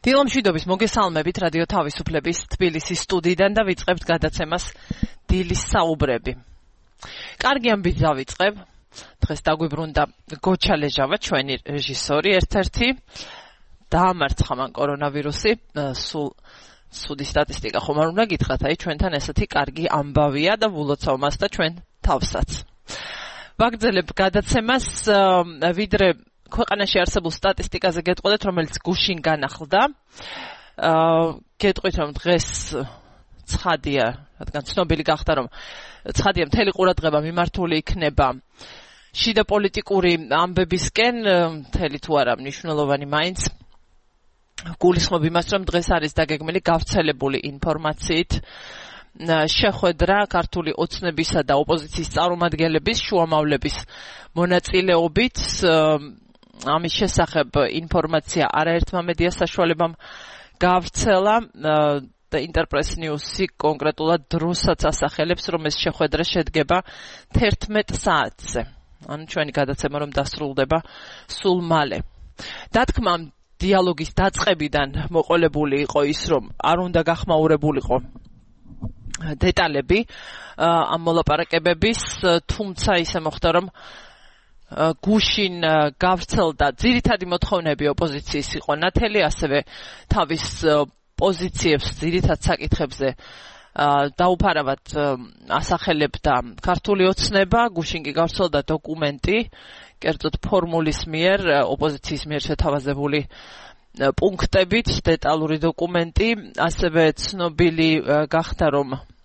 დილომშვიდობის მოგესალმებით რადიო თავისუფლების თბილისის სტუდიიდან და ვიწყებთ გადაცემას დილის საუბრები. კარგი ამბით დავიწყებ. დღეს დაგვიბრუნდა გოჩა ლეჟავა, ჩვენი რეჟისორი ერთ-ერთი. დაამარცხა მან კორონავირუსი, სულ ცუდი სტატისტიკა ხომ არ უნდა გითხრათ, აი ჩვენთან ესეთი კარგი ამბავია და ვულოცავ მას და ჩვენ თავსაც. ვაგრძელებ გადაცემას, ვიდრე ქვეყანაში არსებულ სტატისტიკაზე გეტყოდეთ, რომელიც გუშინ განახლდა. გეტყვით, რომ დღეს ცხადია, რადგან ცნობილი გახდა, რომ ცხადია მთელი ყურადღება მიმართული იქნება შიდა პოლიტიკური ამბებისკენ, მთელი თუ არა მნიშვნელოვანი მაინც გულისხმობ იმას, რომ დღეს არის დაგეგმილი გავრცელებული ინფორმაციით შეხვედრა ქართული ოცნებისა და ოპოზიციის წარმომადგენლების შუამავლების მონაწილეობით. ამის შესახებ ინფორმაცია არაერთმა მედია საშუალებამ გავრცელა და ინტერპრეს ნიუსი კონკრეტულად დროსაც ასახელებს, რომ ეს შეხვედრა შედგება 11 საათზე. ანუ ჩვენი გადაცემა რომ დასრულდება სულ მალე. დათქმამ დიალოგის დაწყებიდან მოყოლებული იყო ის, რომ არ უნდა გახმაურებულიყო დეტალები ამ მოლაპარაკებების, თუმცა ისე მოხდა, რომ გუშინ გავრცელდა ძირითადი მოთხოვნები ოპოზიციის იყო ნათელი, ასევე თავის პოზიციებს ძირითად საკითხებზე დაუფარავად ასახელებდა ქართული ოცნება. გუშინ კი გავრცელდა დოკუმენტი, კერძოდ ფორმულის მიერ, ოპოზიციის მიერ შეთავაზებული პუნქტებით, დეტალური დოკუმენტი. ასევე ცნობილი გახდა, რომ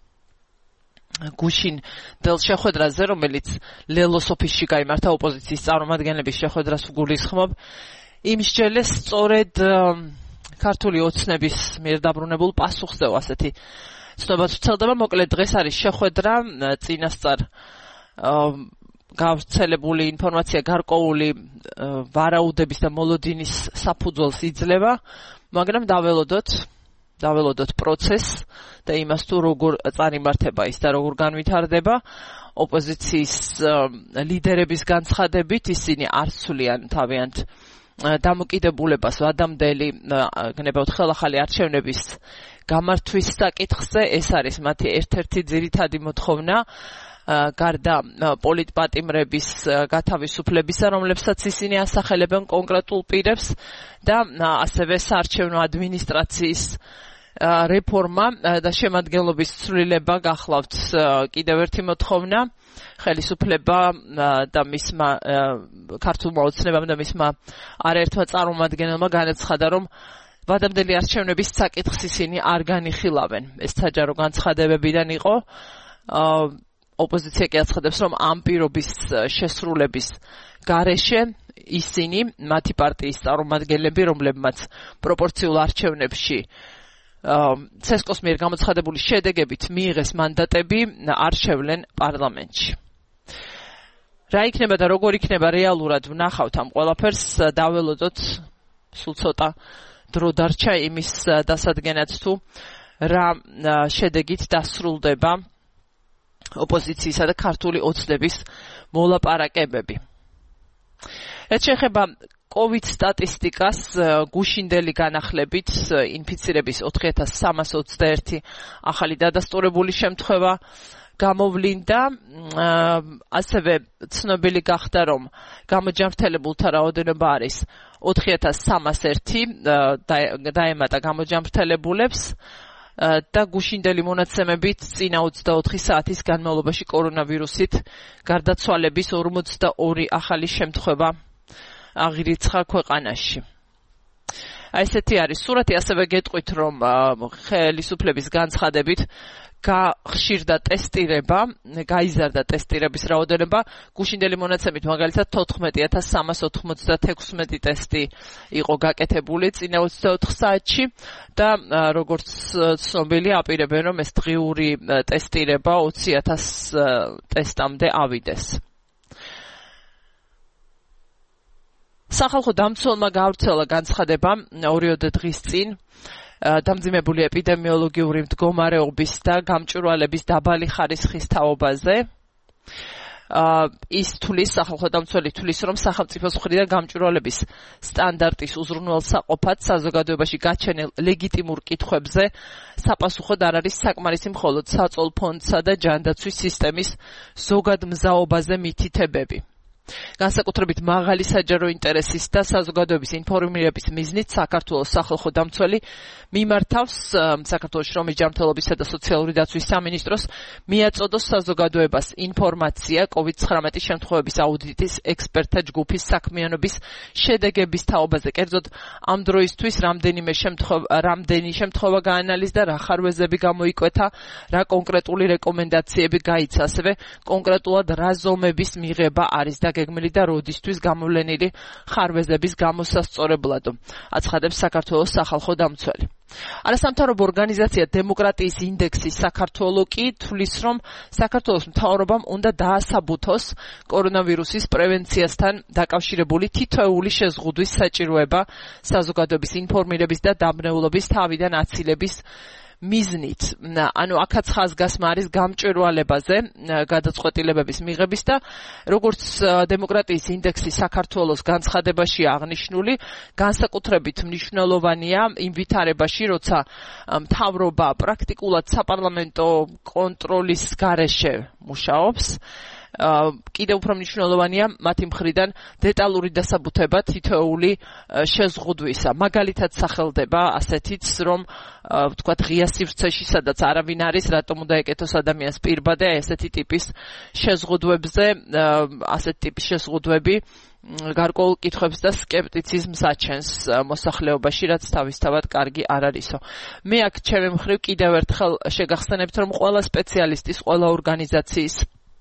გუშინ დელ შეხვედრაზე, რომელიც ლელოს ოფისში გაიმართა ოპოზიციის წარმომადგენლების შეხვედრას ვგულისხმობ, იმ მსჯელეს სწორედ ქართული ოცნების მიერ დაბრუნებულ პასუხზეო ასეთი ცნობა ვცელდება. მოკლედ დღეს არის შეხვედრა, წინასწარ გავრცელებული ინფორმაცია გარკვეული ვარაუდების და მოლოდინის საფუძველს იძლევა, მაგრამ დაველოდოთ პროცესს და იმას თუ როგორ წარიმართება ის და როგორ განვითარდება. ოპოზიციის ლიდერების განცხადებით ისინი არ ცვლიან თავიანთ დამოკიდებულებას ვადამდელი გნებავთ ხელახალი არჩევნების გამართვის საკითხზე. ეს არის მათი ერთ-ერთი ძირითადი მოთხოვნა, გარდა პოლიტპატიმრების გათავისუფლებისა, რომლებსაც ისინი ასახელებენ კონკრეტულ პირებს და ასევე საარჩევნო ადმინისტრაციის რეფორმა და შემადგენლობის ცვლილება გახლავთ კიდევ ერთი მოთხოვნა. ხელისუფლება და მისმა ქართულმა ოცნებამ და მისმა არაერთმა წარმომადგენელმა განაცხადა, რომ ვადამდელი არჩევნების საკითხს ისინი არ განიხილავენ. ეს საჯარო განცხადებებიდან იყო. ოპოზიცია კი აცხადებს, რომ ამ პირობის შესრულების გარეშე ისინი, მათი პარტიის წარმომადგენლები, რომლებმაც პროპორციულ არჩევნებში ცესკოს მიერ გამოცხადებული შედეგებით მიიღეს მანდატები, არ შევლენ პარლამენტში. რა იქნება და როგორ იქნება რეალურად ვნახავთ ამ ყველაფერს, დაველოდოთ, სულ ცოტა დრო დარჩა იმის დასადგენად თუ რა შედეგით დასრულდება ოპოზიციისა და ქართული ოცნების მოლაპარაკებები. რაც შეეხება COVID სტატისტიკას, გუშინდელი განახლებით ინფიცირების 4321 ახალი დადასტურებული შემთხვევა გამოვლინდა. ასევე ცნობილი გახდა, რომ გამოჯანმრთელებულთა რაოდენობა არის 4301 დაემატა გამოჯანმრთელებულებს და გუშინდელი მონაცემებით წინა 24 საათის განმავლობაში კორონავირუსით გარდაცვალების 42 ახალი შემთხვევა აღირიცხა ქვეყანაში. ესეთი არის სურათი. ასევე გეტყვით, რომ ხელისუფლების განცხადებით გაიზარდა ტესტირების რაოდენობა. გუშინდელი მონაცემით მაგალითად 14396 ტესტი იყო გაკეთებული წინა 24 საათში და როგორც ცნობილი აპირებენ, რომ ეს დღიური ტესტირება 20000 ტესტამდე ავიდეს. სახალხო დამცველმა გავრცელა განცხადება 2 დღის წინ დამძიმებული ეპიდემიოლოგიური მდგომარეობის და გამჭვირვალების დაბალი ხარისხის თაობაზე. ის თulis სახალხო დამცველი თulis რომ სახელმწიფოს მხრიდან გამჭვირვალების სტანდარტის უზრუნველსაყოფად საზოგადოებაში გაჩენილ ლეგიტიმურ კითხვებზე საპასუხოდ არ არის საკმარისი მხოლოდ საწოლ ფონდსა და ჯანდაცვის სისტემის ზოგად მზაობაზე მითითებები. განსაკუთრებით მაღალი საჯარო ინტერესის და საზოგადოების ინფორმირების მიზნით საქართველოს სახალხო დამცველი მიმართავს საქართველოს შრომის ჯანმრთელობისა და სოციალური დაცვის სამინისტროს მიაწოდოს საზოგადოებას ინფორმაცია COVID-19 შემთხვევების აუდიტის ექსპერტთა ჯგუფის საქმიანობის შედეგების თაობაზე. კერძოდ ამ დროისთვის რამდენი შემთხვევა გაანალიზდა, რა ხარვეზები გამოიკვეთა, რა კონკრეტული რეკომენდაციები გაიცა, ასევე კონკრეტულად რა ზომების მიღება არის გეგმილი და როდისთვის გამოვლენილი ხარვეზების გამოსასწორებლად, აცხადებს საქართველოს სახალხო დამცველი. არასამთავრობო ორგანიზაცია დემოკრატიის ინდექსი საქართველო კი თulis რომ საქართველოს მთავრობამ უნდა დაასაბუთოს კორონავირუსის პრევენციასთან დაკავშირებული თითოეული შეზღუდვის საჭიროება საზოგადოების ინფორმირების და დაბნეულობის თავიდან აცილების მიზნით. ანუ აქაც ხაზგასმა არის გამჭვირვალებაზე გადაწყვეტილებების მიღების და როგორც დემოკრატიის ინდექსი საქართველოს განცხადებაში აღნიშნული, განსაკუთრებით მნიშვნელოვანია იმ ვითარებაში, როცა მთავრობა პრაქტიკულად საპარლამენტო კონტროლის გარეშე მუშაობს. კიდევ უფრო მნიშვნელოვანია მათი მხრიდან დეტალური დასაბუთება თითოეული შეზღუდვისა. მაგალითად სახელდება ასეთიც, რომ ვთქვათ ღია სივრცეში, სადაც არავინ არის, რატომ უნდა ეკეთოს ადამიანს პირბადე ესეთი ტიპის შეზღუდვებზე, ასეთი ტიპის შეზღუდვები გარკვეულ კითხვებს და სკეპტიციზმს აჩენს მოსახლეობაში, რაც თავისთავად კარგი არ არისო. მე აქ ჩემი მხრივ კიდევ ერთხელ შეგახსენებთ, რომ ყველა სპეციალისტის, ყველა ორგანიზაციის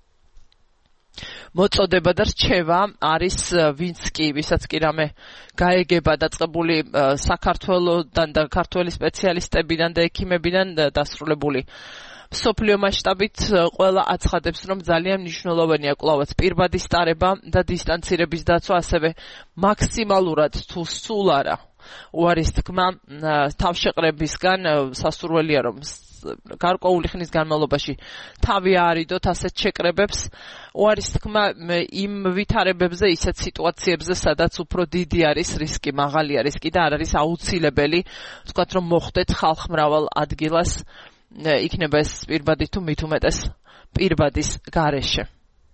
მოწოდება და რჩევა არის ვინც კი, ვისაც კი რამე გაეგება დაწყებული საქართველოდან და ქართველი სპეციალისტებიდან და ექიმებიდან დასრულებული მსოფლიო მასშტაბით ყველა აცხადებს, რომ ძალიან მნიშვნელოვანია კვლავაც პირბადის ტარება და დისტანცირების დაცვა, ასევე მაქსიმალურად თუ სულ არა უარის თქმა თავშეყრებისგან სასურველია, რომ გარკვეული ხნის განმავლობაში თავი აარიდოთ ასეთ შეკრებებს. უარის თქმა იმ ვითარებებზე, ისეთ სიტუაციებზე, სადაც უფრო დიდი არის რისკი, მაღალია რისკი და არ არის აუცილებელი, ვთქვათ, რომ მოხვდეთ ხალხმრავალ ადგილას, იქნება ეს პირბადი თუ მით უმეტეს პირბადის გარეშე.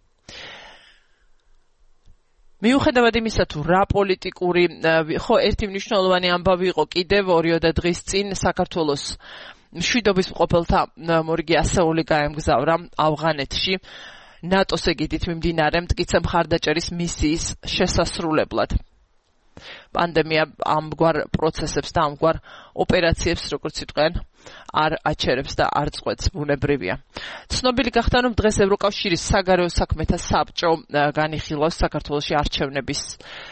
მიუხედავად იმისა, თუ რა პოლიტიკური, ხო, ერთი მნიშვნელოვანი ამბავი იყო კიდევ 2 დღის წინ საქართველოს მშვიდობის მყოფელთა მორგი ასეული გაემგზავრა ავღანეთში ნატოს ეგიდით მიმდინარე მტკიცე მხარდაჭერის მისიის შესასრულებლად. პანდემია ამგვარ პროცესებს და ამგვარ ოპერაციებს, როგორც იტყვიან, არ აჩერებს და არ წყვეტს, ბუნებრივია. ცნობილი გახდა, რომ დღეს ევროკავშირის საგარეო საქმეთა საბჭო განიხილავს საქართველოში არჩევნების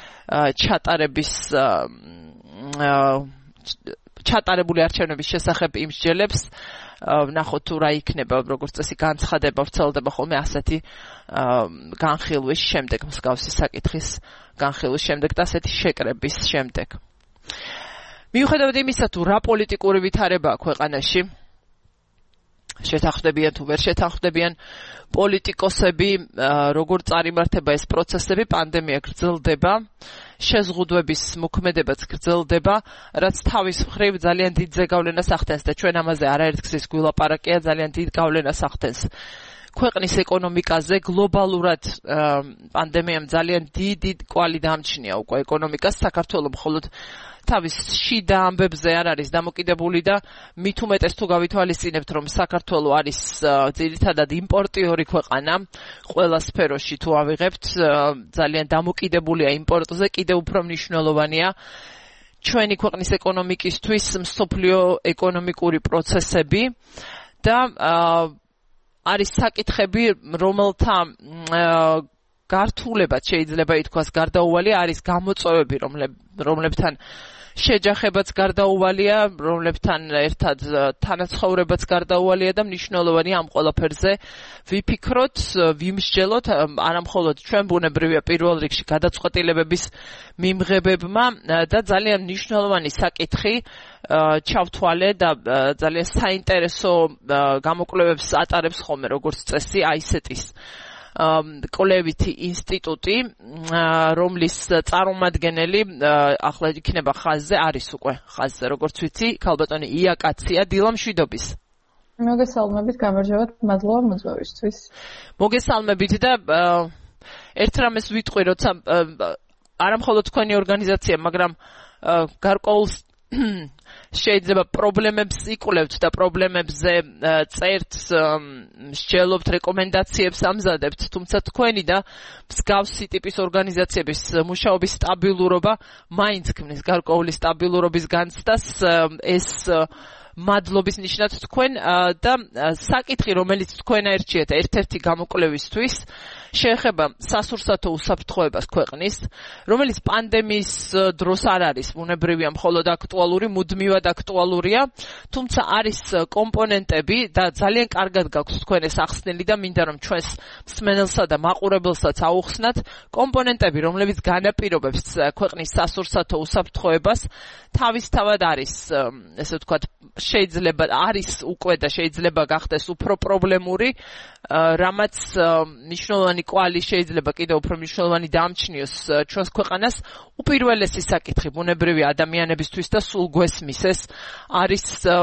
ჩატარებული არჩევნების შესახებ იმსჯელებს. ვნახოთ თუ რა იქნება, როგორც წესი განცხადება ვრცელდება ხოლმე ასეთი განხილვის შემდეგ, მსგავსი საკითხის განხილვის შემდეგ და ასეთი შეკრების შემდეგ. მიუხედავად იმისა, თუ რა პოლიტიკური ვითარებაა ქვეყანაში, შეთანხმდებიან თუ ვერ შეთანხმდებიან პოლიტიკოსები, როგორ წარიმართება ეს პროცესები, პანდემია გრძელდება, შეზღუდვების მოქმედებაც გრძელდება, რაც თავის მხრივ ძალიან დიდ ზეგავლენას ახდენს და ჩვენ ამაზე არაერთგზის გვილაპარაკია, ძალიან დიდ გავლენას ახდენს ქვეყნის ეკონომიკაზე. გლობალურად პანდემიამ ძალიან დიდი კვალი დამჩნია უკვე ეკონომიკას. საქართველოს მხოლოდ თავის შიდა ამბებზე არ არის დამოკიდებული და მით უმეტეს თუ გავითვალისწინებთ, რომ საქართველოს არის ძირითადად იმპორტიორი ქვეყანა, ყველა სფეროში თუ ავიღებთ, ძალიან დამოკიდებულია იმპორტზე, კიდევ უფრო მნიშვნელოვანია ჩვენი ქვეყნის ეკონომიკისთვის მსოფლიო ეკონომიკური პროცესები და არის საკითხები, რომელთა გართულებაც შეიძლება ითქვას გარდაუვალია, არის გამოწვევები, რომლებთან შეჯახებაც გარდაუვალია, რომლებთან ერთად თანაცხოვრებაც გარდაუვალია და მნიშვნელოვანია ამ ყველაფერზე ვიფიქროთ, ვიმსჯელოთ, არამხოლოდ ჩვენ ბუნებრივია პირველ რიგში გადაწყვეტილებების მიმღებებმა და ძალიან მნიშვნელოვანი საკითხი ჩავთვალე და ძალიან საინტერესო გამოკვლევებს ატარებს ხოლმე როგორც წესი ICT-ის კვლევითი ინსტიტუტი, რომლის წარმომადგენელი ახლა იქნება ხაზზე, არის უკვე ხაზზე, როგორც ვიცი, ქალბატონი იაკაცია დილამშვიდობის. მოგესალმებით, გამარჯობათ, მადლობა მოწვევისთვის. მოგესალმებით და ერთ რამეს ვიტყვი, როცა არა მხოლოდ თქვენი ორგანიზაცია, მაგრამ გარკვეულ შეიძლება პრობლემებს იკვლევთ და პრობლემებზე წერთ, მსჯელობთ, რეკომენდაციებს ამზადებთ, თუმცა თქვენი და მსგავსი ტიპის ორგანიზაციების მუშაობის სტაბილურობა მაინც ქმნის გარკვეული სტაბილურობის განცდას, ეს მადლობის ნიშნად თქვენ და საკითხი, რომელიც თქვენ აერჩიეთ ერთ-ერთი გამოკვლევისთვის, შეეხება სასურსათო უსაფრთხოებას ქვეყნის, რომელიც პანდემიის დროს არ არის ბუნებრივია მხოლოდ აქტუალური, მუდმივად აქტუალურია, თუმცა არის კომპონენტები და ძალიან კარგად გაქვს თქვენ ეს ახსნილი და მინდა რომ ჩვენს მსმენელსა და მაყურებელსაც აუხსნათ კომპონენტები, რომლებიც განაპირობებს ქვეყნის სასურსათო უსაფრთხოებას, თავისთავად არის, ესე ვთქვათ, შეიძლება არის უკვე და შეიძლება გახდეს უფრო პრობლემური, რამაც მნიშვნელოვანი კვალი შეიძლება კიდევ უფრო მნიშვნელოვანი დამჩნიოს ჩვენს ქვეყანას. უპირველესი საკითხი ბუნებრივი ადამიანებისთვის და სულ გვესმის ეს არის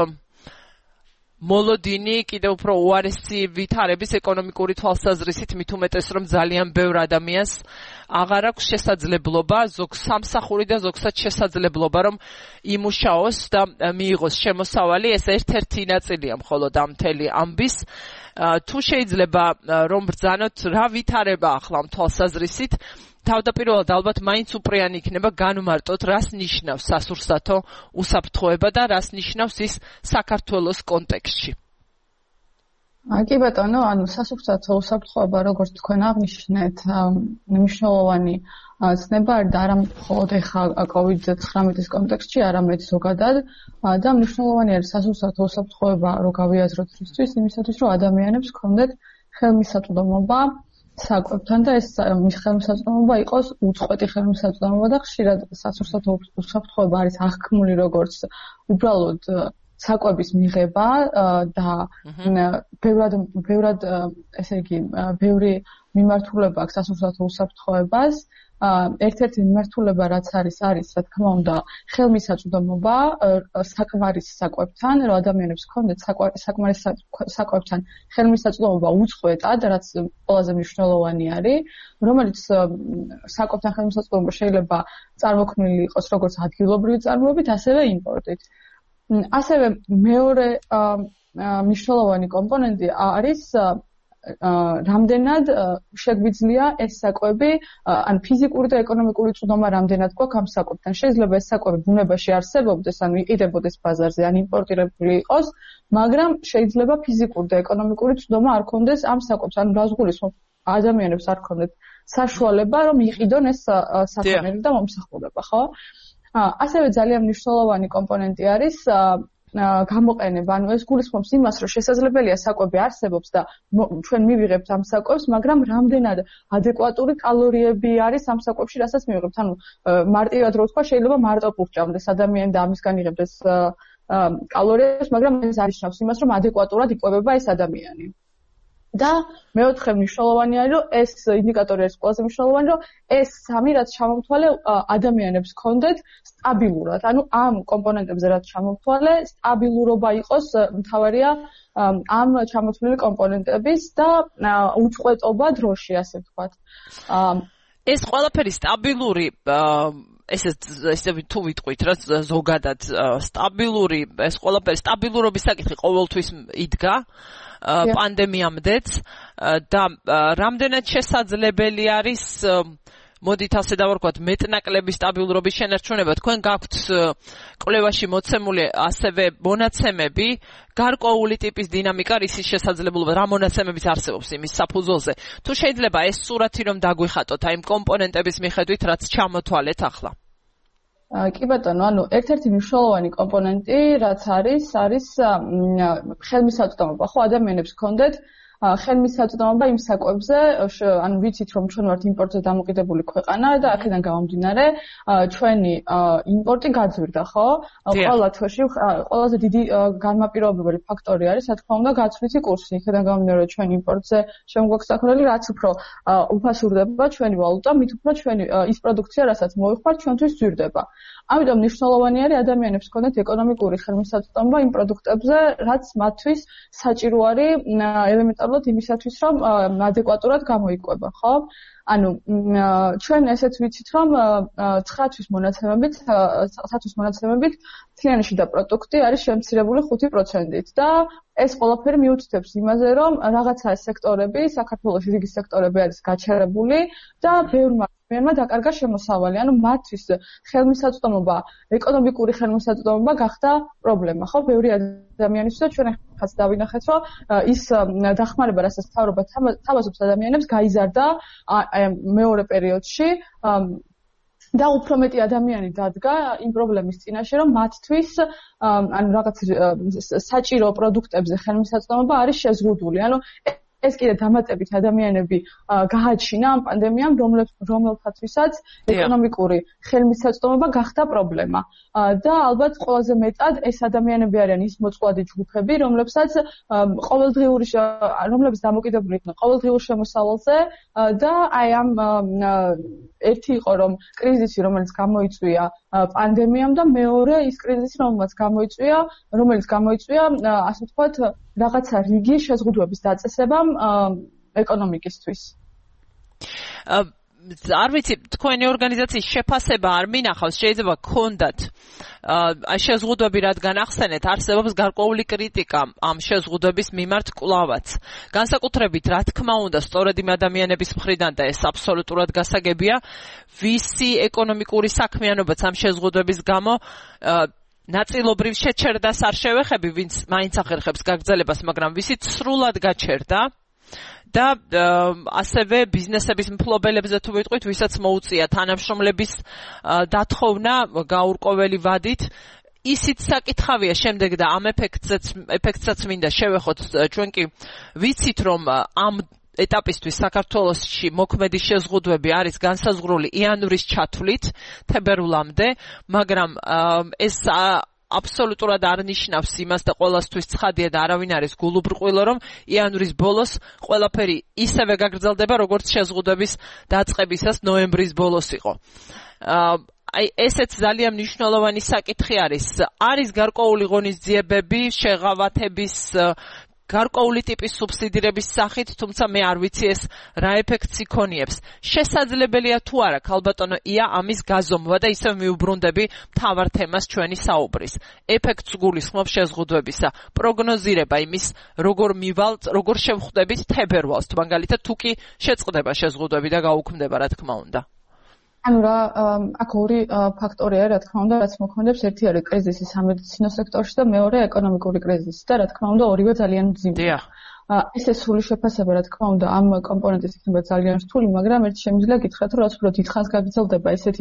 მოლოდინი კიდევ უფრო უარესი ვითარების ეკონომიკური თვალსაზრისით, მით უმეტეს რომ ძალიან ბევრ ადამიანს აღარ აქვს შესაძლებლობა, ზოგ სამსახური და ზოგსაც შესაძლებლობა რომ იმუშაოს და მიიღოს შემოსავალი, ეს ერთ-ერთი ნაწილია მხოლოდ ამ მთელი ამბის. თუ შეიძლება რომ ბრძანოთ რა ვითარება ახლა ამ თვალსაზრისით, თავდაპირველად ალბათ მაინც უპრიანი იქნება განმარტოთ, რას ნიშნავს სასურსათო უსაფრთხოება და რას ნიშნავს ის საქართველოს კონტექსტში. კი ბატონო, სასურსათო უსაფრთხოება, როგორც თქვენ აღნიშნეთ, მნიშვნელოვანი ცნება და არა მხოლოდ ახლა COVID-19 კონტექსტში, არამედ ზოგადად და მნიშვნელოვანი არის სასურსათო უსაფრთხოება, რო გავიაზროთ რისთვის, იმისათვის, რომ ადამიანებს ჰქონდეთ ხელმისაწვდომობა საკვებთან და ეს ხელმისაწვდომობა იყოს უწყვეტი ხელმისაწვდომობა და ხშირად სასურსათო უსაფრთხოება არის აღქმული როგორც უბრალოდ საკვების მიღება და ბევრად ესე იგი ბევრი მიმართულება აქვს სასურსათო უსაფრთხოებას. ერთ-ერთი მიმართულება რაც არის რა თქმა უნდა ხელმისაწვდომობა საკმარის საკვებთან, რომ ადამიანებს ჰქონდეთ საკმარის საკვებთან ხელმისაწვდომობა უწყვეტად, რაც ყველაზე მნიშვნელოვანი არის, რომელიც საკვებთან ხელმისაწვდომობა შეიძლება წარმოქმნილი იყოს როგორც ადგილობრივი წარმოებით, ასევე იმპორტით. ასევე მეორე მნიშვნელოვანი კომპონენტი არის რამდენად შეგვიძლია ეს საკვები, ან ფიზიკური და ეკონომიკური წვდომა რამდენად გვაქვს ამ საკვებთან. შეიძლება ეს საკვები ბუნებაში არსებობდეს, ან იყიდებოდეს ბაზარზე, ან იმპორტირებული იყოს, მაგრამ შეიძლება ფიზიკური და ეკონომიკური წვდომა არ ქონდეს ამ საკვებს, ან რას გულისხმობ, ადამიანებს არ ქონდეთ საშუალება, რომ იყიდონ ეს საქონელი და მომსახურება, ხო? ასევე ძალიან მნიშვნელოვანი კომპონენტი არის გამოყენება, ანუ ეს გულისხმობს იმას, რომ შესაძლებელია საკვები არსებობს და ჩვენ მივიღებთ ამ საკვებს, მაგრამ რამდენად ადეკვატური კალორიები არის ამ საკვებში, რასაც მივიღებთ. ანუ მარტივად რო ვთქვა, შეიძლება მარტო პურჭამდეს ადამიანი და ამისგან იღებდეს კალორიებს, მაგრამ ეს არ ნიშნავს იმას, რომ ადეკვატურად იკვებება ეს ადამიანი. და მეოთხე მნიშვნელოვანი არის, რომ ეს ინდიკატორი არის ყველაზე მნიშვნელოვანი, რომ ეს სამი რაც ჩამომთვალე ადამიანებს ჰქონდეთ სტაბილურად. ანუ ამ კომპონენტებზე რაც ჩამომთვალე, სტაბილურობა იყოს მთავარია ამ ჩამოთვლილი კომპონენტების და უწყვეტობა დროში, ასე ვთქვათ. ეს ყველაფერი სტაბილური ესე თუ ვიტყვით რა ზოგადად სტაბილური ეს ყველაფერი სტაბილურობის საკითხი ყოველთვის იდგა პანდემიამდეც და რამდენად შესაძლებელი არის მოდით ასე დავარქვათ მეტნაკლები სტაბილურობის შენარჩუნება. თქვენ გაქვთ კვლევაში მოცემული ასევე მონაცემები გარკვეული ტიპის დინამიკა რისის შესაძლებლობა რა მონაცემებიც არსებობს იმის საფუძველზე. თუ შეიძლება ეს სურათი რომ დაგვიხატოთ აი იმ კომპონენტების მიხედვით რაც ჩამოთვალეთ ახლა. კი ბატონო, ანუ ერთ-ერთი მნიშვნელოვანი კომპონენტი რაც არის ხელმისაწვდომობა. ხო ადამიანებს ჰქონდეთ ხელმისაწვდომობა იმ საკვებზე, ანუ ვიცით რომ ჩვენ ვართ იმპორტზე დამოკიდებული ქვეყანა და აქედან გამომდინარე ჩვენი იმპორტი გაძვირდა, ხო? ყველა თვეში ყველაზე დიდი განმაპირობებელი ფაქტორი არის, რა თქმა უნდა, გაცვლითი კურსი. იქედან გამომდინარე რომ ჩვენ იმპორტზე შემოგვაქვს რაც უფრო უფასურდება ჩვენი ვალუტა, მით უფრო ჩვენი ის პროდუქცია, რასაც მოვიხმართ, ჩვენთვის ძვირდება. ამიტომ მნიშვნელოვანი არის ადამიანებს ჰქონდეთ ეკონომიკური ხელმისაწვდომობა იმ პროდუქტებზე, რაც მათთვის საჭირო არის ელემენტარულად იმისათვის, რომ ადეკვატურად გამოიკვება, ხო? ანუ ჩვენ ესეც ვიცით, რომ 9-თვის მონაცემებით მთლიანი შიდა პროდუქტი არის შემცირებული 5%-ით და ეს ყველაფერი მიუთითებს იმაზე, რომ რაღაცა სექტორები, საქართველოში რიგი სექტორები არის გაჩერებული და ბევრმა მერმა დაკარგა შემოსავალი, ანუ მათთვის ხელმისაწვდომობა, ეკონომიკური ხელმისაწვდომობა გახდა პრობლემა, ხო? ბევრი ადამიანისთვის და ჩვენ ახაც დავინახეთ, რომ ის დახმარება, რასაც მთავრობა თავაზობს ადამიანებს, გაიზარდა მეორე პერიოდში და უფრო მეტი ადამიანი დადგა იმ პრობლემის წინაშე, რომ მათთვის ანუ რაღაც საჭირო პროდუქტებზე ხელმისაწვდომობა არის შეზღუდული, ანუ ეს კიდე დამატებით ადამიანები გააჩინა ამ პანდემიამ, რომელთათვისაც ეკონომიკური ხელმისაწვდომობა გახდა პრობლემა. და ალბათ ყველაზე მეტად ეს ადამიანები არიან ის მოწყვლადი ჯგუფები, რომლებსაც რომლებიც დამოკიდებული იყვნენ ყოველდღიურ შემოსავალზე და აი ამ ერთი იყო რომ კრიზისი, რომელიც გამოიწვია პანდემიამ და მეორე ის კრიზისი, რომელიც გამოიწვია, ასე ვთქვათ, რაღაცა რიგი შეზღუდვების დაწესებამ ეკონომიკისთვის. არ ვიცი, თქვენი ორგანიზაციის შეფასება არ მინახავს, შეიძლება გქონდათ შეზღუდვები, რადგან ახსენეთ, არსებობს გარკვეული კრიტიკა ამ შეზღუდვების მიმართ კვლავაც. განსაკუთრებით, რა თქმა უნდა, სწორედ იმ ადამიანების მხრიდან და ეს აბსოლუტურად გასაგებია, ვისი ეკონომიკური საქმიანობაც ამ შეზღუდვების გამო ნაწილობრივ შეჩერდას არ შევეხები, ვინც მაინც ახერხებს გაგრძელებას, მაგრამ ვისით სრულად გაჩერდა და ასევე ბიზნესების მფლობელებზე თუ ვიტყვით, ვისაც მოუწია თანამშრომლების დათხოვნა გაურკვეველი ვადით, ისიც საკითხავია შემდეგ და ამ ეფექტსაც მინდა შევეხოთ. ჩვენ კი ვიცით, რომ ამ ეტაპისთვის საქართველოში მოქმედი შეზღუდვები არის განსაზღვრული იანვრის ჩათვლით თებერვლამდე, მაგრამ ეს აბსოლუტურად არ ნიშნავს იმას და ყველასთვის ცხადია და არავინ არის გულუბრყვილო, რომ იანვრის ბოლოს ყველაფერი ისევე გაგრძელდება, როგორც შეზღუდვების დაწყებისას ნოემბრის ბოლოს იყო. აი ესეც ძალიან მნიშვნელოვანი საკითხი არის. არის გარკვეული ღონისძიებები, შეღავათების გარკვეული ტიპის სუბსიდირების სახით, თუმცა მე არ ვიცი ეს რა ეფექტს იქონიებს. შესაძლებელია თუ არა, ქალბატონო ია, ამის გაზომვა და ისევ მიუბრუნდები მთავარ თემას ჩვენი საუბრის. ეფექტს გულისხმობ შეზღუდვებისა. პროგნოზირება იმის, როგორ შევხვდებით თებერვალს, მაგალითად თუ კი შეწყდება შეზღუდვები და გაუქმდება, რა თქმა უნდა. ანუ რა, აქ ორი ფაქტორია, რა თქმა უნდა, რაც მოქმედებს. ერთი არის კრიზისი სამედიცინო სექტორში და მეორე ეკონომიკური კრიზისი და რა თქმა უნდა, ორივე ძალიან მძიმეა. ესე სრული შეფასება, რა თქმა უნდა, ამ კომპონენტის იქნება ძალიან რთული, მაგრამ ერთი შემიძლია გითხრათ, რომ რაც უფრო დიდხანს გაგრძელდება ესეთი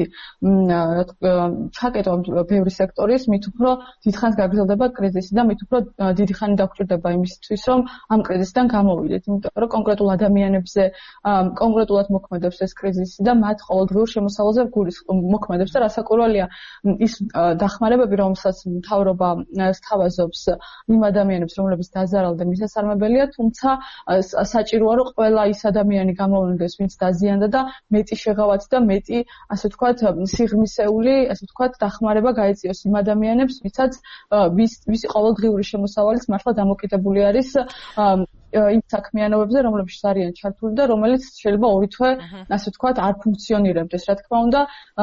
ჩაკეტვა ბევრი სექტორის, მით უფრო დიდხანს გაგრძელდება კრიზისი და მით უფრო დიდი ხანი დაგვჭირდება იმისთვის, რომ ამ კრიზისიდან გამოვიდეთ, იმიტომ რომ კონკრეტულ ადამიანებზე კონკრეტულად მოქმედებს ეს კრიზისი და მათ ყოველდღიურ შემოსავალზე მოქმედებს და რასაკვირველია ის დახმარებები, რომელსაც მთავრობა სთავაზობს იმ ადამიანებს, რომლებიც დაზარალდნენ, მისასალმებელია, თუმცა საჭიროა რომ ყველა ის ადამიანი გამოვლინდეს, ვინც დაზიანდა და მეტი შეღავათი და მეტი, ასე ვთქვათ, სიღრმისეული, ასე ვთქვათ, დახმარება გაეწიოს იმ ადამიანებს, ვისი ყოველდღიური შემოსავალიც მართლა დამოკიდებული არის იმ საქმიანობებზე, რომლებშიც არიან ჩართული და რომელიც შეიძლება ორი თვე, ასე ვთქვათ, არ ფუნქციონირებდეს. რა თქმა უნდა,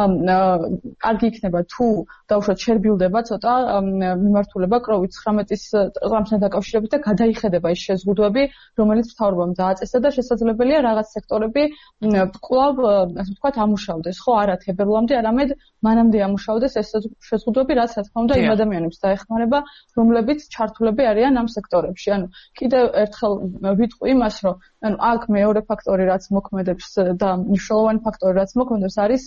კარგი იქნება თუ დაუშვათ შერბილდება ცოტა მიმართულება COVID-19-ის წამსთან დაკავშირებით და გადაიხედება ის შეზღუდვები, რომელიც მთავრობამ დააწესა და შესაძლებელია რაღაც სექტორები კვლავ, ასე ვთქვათ, ამუშავდეს, ხო, არა თებერვლამდე, არამედ მანამდე ამუშავდეს ეს შეზღუდვები, რაც რა თქმა უნდა იმ ადამიანებს დაეხმარება, რომლებიც ჩართულები არიან ამ სექტორებში. ანუ კიდევ ერთხელ ვიტყვი იმას, რომ ანუ აქ მეორე ფაქტორი, რაც მოქმედებს და მნიშვნელოვანი ფაქტორი, რაც მოქმედებს, არის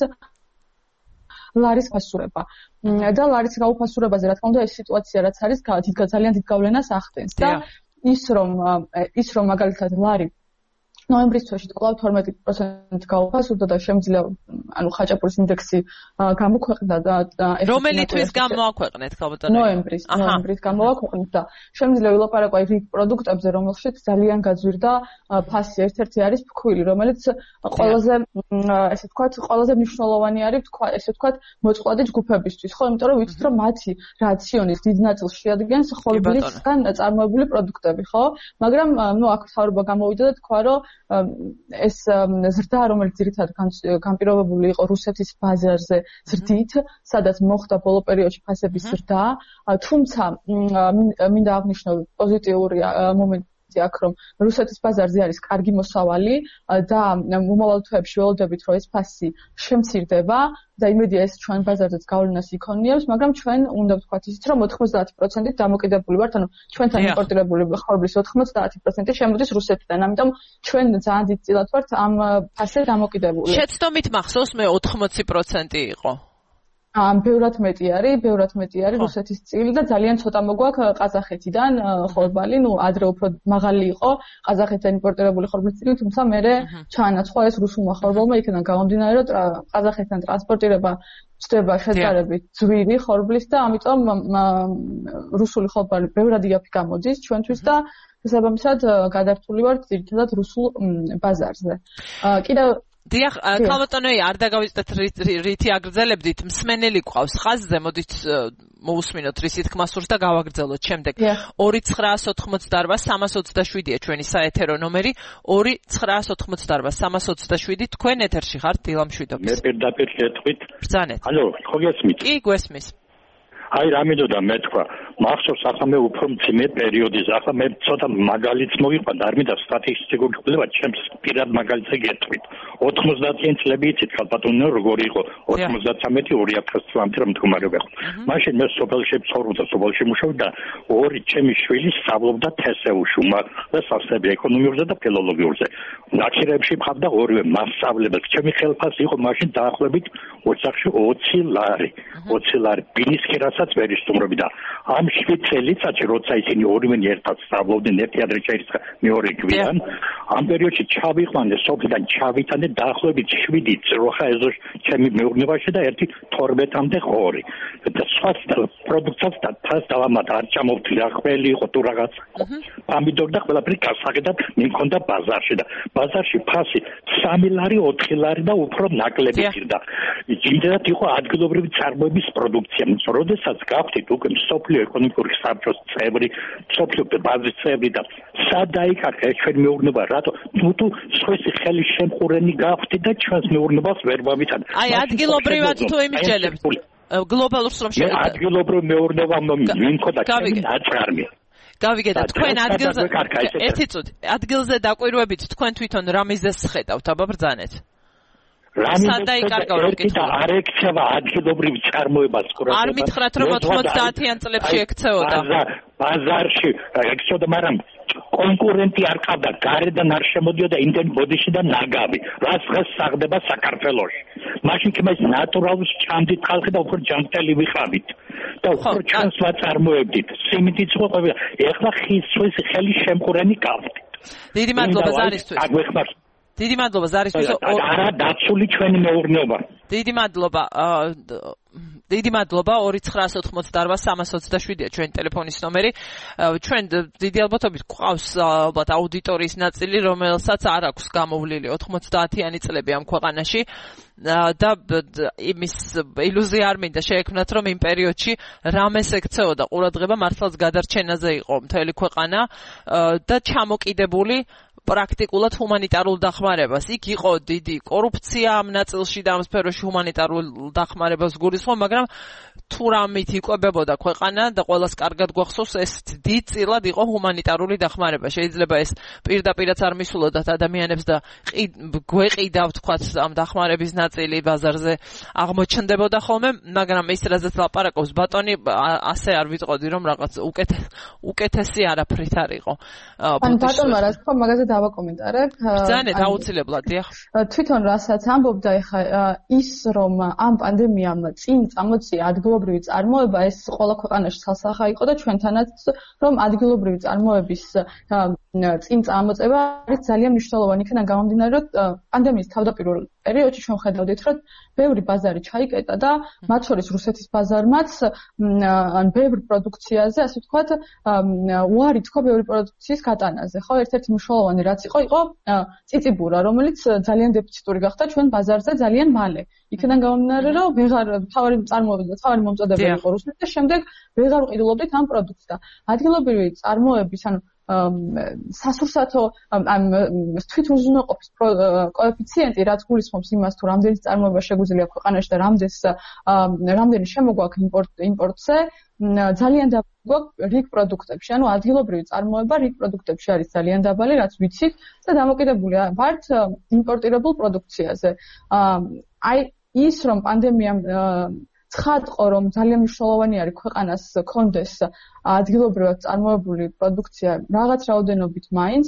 ლარის ფასურება. და ლარის გაუფასურებაზე, რა თქმა უნდა, ეს სიტუაცია, რაც არის, ძალიან დიდ გავლენას ახდენს და ის რომ მაგალითად ლარი ნოემბრის თვეში კვლავ 12% გაუფასურდა და შემიძლია ანუ ხაჭაპურის ინდექსი გამოქვეყნდა და რომელი თვის გამოაქვეყნეთ ქალბატონო? ნოემბრის გამოაქვეყნეთ და შემიძლია ვილაპარაკო აი რიგ პროდუქტებზე, რომელშიც ძალიან გაძვირდა ფასი. ერთ-ერთი არის ფქვილი, რომელიც ყველაზე ესე ვთქვათ, ყველაზე მნიშვნელოვანი არის ესე ვთქვათ, მოწყვლადი ჯგუფებისთვის, ხო? იმიტომ რომ ვიცით რომ მათი რაციონის დიდ ნაწილს შეადგენს ხორბლისგან წარმოებული პროდუქტები, ხო? მაგრამ ნუ აქ თავრობა გამოვიდა და თქვა რომ ეს ზრდა, რომელიც ძირითადად განპირობებული იყო რუსეთის ბაზარზე ზრდით, სადაც მოხდა ბოლო პერიოდში ფასების ზრდა, თუმცა მინდა აღნიშნო პოზიტიური მომენტი აქ რომ რუსეთის ბაზარზე არის კარგი მოსავალი და მომავალ თვეებში ველოდებით რომ ეს ფასი შემცირდება და იმედია ეს ჩვენ ბაზარზეც გავლენას იქონიებს, მაგრამ ჩვენ უნდა ვთქვათ ისიც რომ 90%-ით დამოკიდებული ვართ, ანუ ჩვენთან იმპორტირებული ხორბლის 90% შემოდის რუსეთიდან, ამიტომ ჩვენ ძალიან დიდ წილად ვართ ამ ფასზე დამოკიდებული. შეცდომით მახსოვს მე 80% იყო. ბევრად მეტი არის რუსეთის წილი და ძალიან ცოტა მოგვაქვს ყაზახეთიდან ხორბალი, ნუ ადრე უფრო მაღალი იყო ყაზახეთიდან იმპორტირებული ხორბლის წილი, თუმცა მერე ჩაანაცვლა ეს რუსულმა ხორბალმა, იქიდან გამომდინარე, რომ ყაზახეთიდან ტრანსპორტირება ხდება შედარებით ძვირი ხორბლის და ამიტომ რუსული ხორბალი ბევრად იაფი გამოდის ჩვენთვის და შესაბამისად გადართული ვართ ძირითადად რუსულ ბაზარზე. კიდევ დიახ, ქალბატონოი, არ დაგავიწყდეთ რითი აგრძელებდით, მსმენელი ყავს ხაზზე, მოდით მოусმინოთ რის თქმა სურს და გავაგრძელოთ შემდეგ. 2988-327-ია ჩვენი საეთერო ნომერი, 2988-327 თქვენ ეთერში ხართ დილამშვიდობის. მე პირდაპირ გეტყვით. ბრძანეთ. ალო, ხო გესმით? კი, გვესმის. აი რამედოდა მე თქვა, მახსოვს ახლა მე უფრო მძიმე პერიოდის, ახლა მე ცოტა მაგალითს მოგიყვანდა, არ მინდა სტატისტიკურ კვლევად, ჩემს პირად მაგალითზე გეტყვით. 90-იან წლები იცით ქალბატონო როგორი იყო 93-2000 წლამდე რომ მდგომარეობა იყო. მაშინ მე სოფელში ვცხოვრობდა, სოფელში მუშაობდა და ორი ჩემი შვილი სწავლობდა თესეულში, და სასწავლებლად ეკონომიურზე და ფილოლოგიურზე. ნაკირებში მყავდა ორივე მასწავლებელი. ჩემი ხელფასი იყო მაშინ დაახლოებით ოჯახში 20 ლარი. 20 ლარი ბინისკირასაც ვერ ისტუმრობი და ამ 7 წელიწადში როცა ისინი ორივენი ერთად სწავლობდნენ, ერთი ადრე ჩაირიცხა, მეორე გვიან, ამ პერიოდში ჩავიყვანე სოფლიდან ჩავიტანე დაახლოებით 7 ძროხა ეზო ჩემი მეურნეობაში და ერთი 12-მდე ხორი. და სხვა პროდუქციას და თავს დავამატა, არ ჩამოვთვლი, ახალი იყო თუ რაღაც. პომიდორი და ყველაფერი გასაგებად მიმქონდა ბაზარში და ბაზარში ფასი 3 ლარი, 4 ლარი და უფრო ნაკლები ხირდა. იმდენად იყო ადგილობრივი წარმოების პროდუქცია. როდესაც გავხდით უკვე სოფლიო ეკონომიკური საბჭოს წევრი, სოფლიო ბაზრის წევრი და სად დაიკარგა ჩვენ მეურნეობა, რატო თუ სხვისი ხელის შემყურენი გავხდით და ჩვენს მეურნეობას ვერ ვამიტან. აი ადგილობრივად თუ იმიჯელებთ გლობალურს რომ შევიდეთ. ადგილობრივ მეურნეობა მიმქონდა ჩემი ნაწარმი. გავიგეთ, თქვენ ადგილზე ერთი წუთი, ადგილზე დაკვირვებით თქვენ თვითონ რა მიზეზს ხედავთ, აბა ბრძანეთ. და არ ექცევა ადგილობრივ წარმოებას ყურადღება. არ მითხრათ რომ 90-იან წლებში ექცეოდა. ბაზარში ექცეოდა, მაგრამ კონკურენტი არ ყავდა, გარედან არ შემოდიოდა იმდენი ბოდიში და ნაგავი. რაც დღეს საღდება საქართველოში. მაშინ კი მას ნატურალურს ჭამდით ხალხი და უფრო ჯანმრთელი ვიყავით. და უფრო ჩანს ვაწარმოებდით. სიმინდიც იყო ყველა. ეხლა ხის ხელის შემყურენი გავხდით. დიდი მადლობა ზარისთვის. დიდი მადლობა ზარისთვის. არა დაცული ჩვენი მეურნეობა. დიდი მადლობა. დიდი მადლობა 2988-327-ია ჩვენი ტელეფონის ნომერი. ჩვენ დიდი ალბათობით გვყავს ალბათ აუდიტორიის ნაწილი, რომელსაც არ აქვს გამოვლილი 90-იანი წლები ამ ქვეყანაში და იმის ილუზია არ მინდა შეექმნათ, რომ იმ პერიოდში რამეს ექცეოდა ყურადღება, მართლაც გადარჩენაზე იყო მთელი ქვეყანა და ჩამოკიდებული პრაქტიკულად ჰუმანიტარულ დახმარებას. იქ იყო დიდი კორუფცია ამ ნაწილში და ამ სფეროში ჰუმანიტარულ დახმარებას გულისხმობ, მაგრამ თუ რამით იკვებებოდა ქვეყანა და ყველას კარგად გვახსოვს, ეს დიდწილად იყო ჰუმანიტარული დახმარება. შეიძლება ეს პირდაპირაც არ მისულოდათ ადამიანებს და გვეყიდა ვთქვათ ამ დახმარების ნაწილი ბაზარზე აღმოჩნდებოდა ხოლმე, მაგრამ ის რაზეც ლაპარაკობს ბატონი, ასე არ ვიტყოდი რომ რაღაც უკეთესი არაფრით არ იყო. ან ბატონმა რა თქვა, მაგაზე დავაკომენტარებ. ბრძანეთ აუცილებლად, დიახ. თვითონ რასაც ამბობდა ეხა ის რომ ამ პანდემიამ წინ წამოწია ადგილობრივი წარმოება, ეს ყველა ქვეყანაში ცალსახა იყო და ჩვენთანაც რომ ადგილობრივი წარმოების წინ წამოწება არის ძალიან მნიშვნელოვანი. იქიდან გამომდინარე, რომ პანდემიის თავდაპირველ პერიოდში ჩვენ ხედავდით, რომ ბევრი ბაზარი ჩაიკეტა და მათ შორის რუსეთის ბაზარმაც ან ბევრ პროდუქციაზე, ასე ვთქვათ, უარი თქვა ბევრი პროდუქციის გატანაზე. ხო, ერთ-ერთი მნიშვნელოვანი რაც იყო წიწიბურა, რომელიც ძალიან დეფიციტური გახდა ჩვენ ბაზარზე ძალიან მალე. იქიდან გამომდინარე, რომ ვეღარ თავარი წარმოებდა და თავარი მომწოდებელი იყო რუსეთს და შემდეგ ვეღარ ვყიდულობდით ამ პროდუქტს და ადგილობრივი წარმოების, ანუ სასურსათო ამ თვითუზრუნველყოფის კოეფიციენტი რაც გულისხმობს იმას თუ რამდენი წარმოება შეგვიძლია ქვეყანაში და რამდენი შემოგვაქვს იმპორტზე ძალიან გვაქვს რიგ პროდუქტებში, ანუ ადგილობრივი წარმოება რიგ პროდუქტებში არის ძალიან დაბალი, რაც ვიცით და დამოკიდებული ვართ იმპორტირებულ პროდუქციაზე. აი ის რომ პანდემიამ ცხადყო რომ ძალიან მნიშვნელოვანი არის ქვეყანას ქონდეს ადგილობრივად წარმოებული პროდუქცია რაღაც რაოდენობით მაინც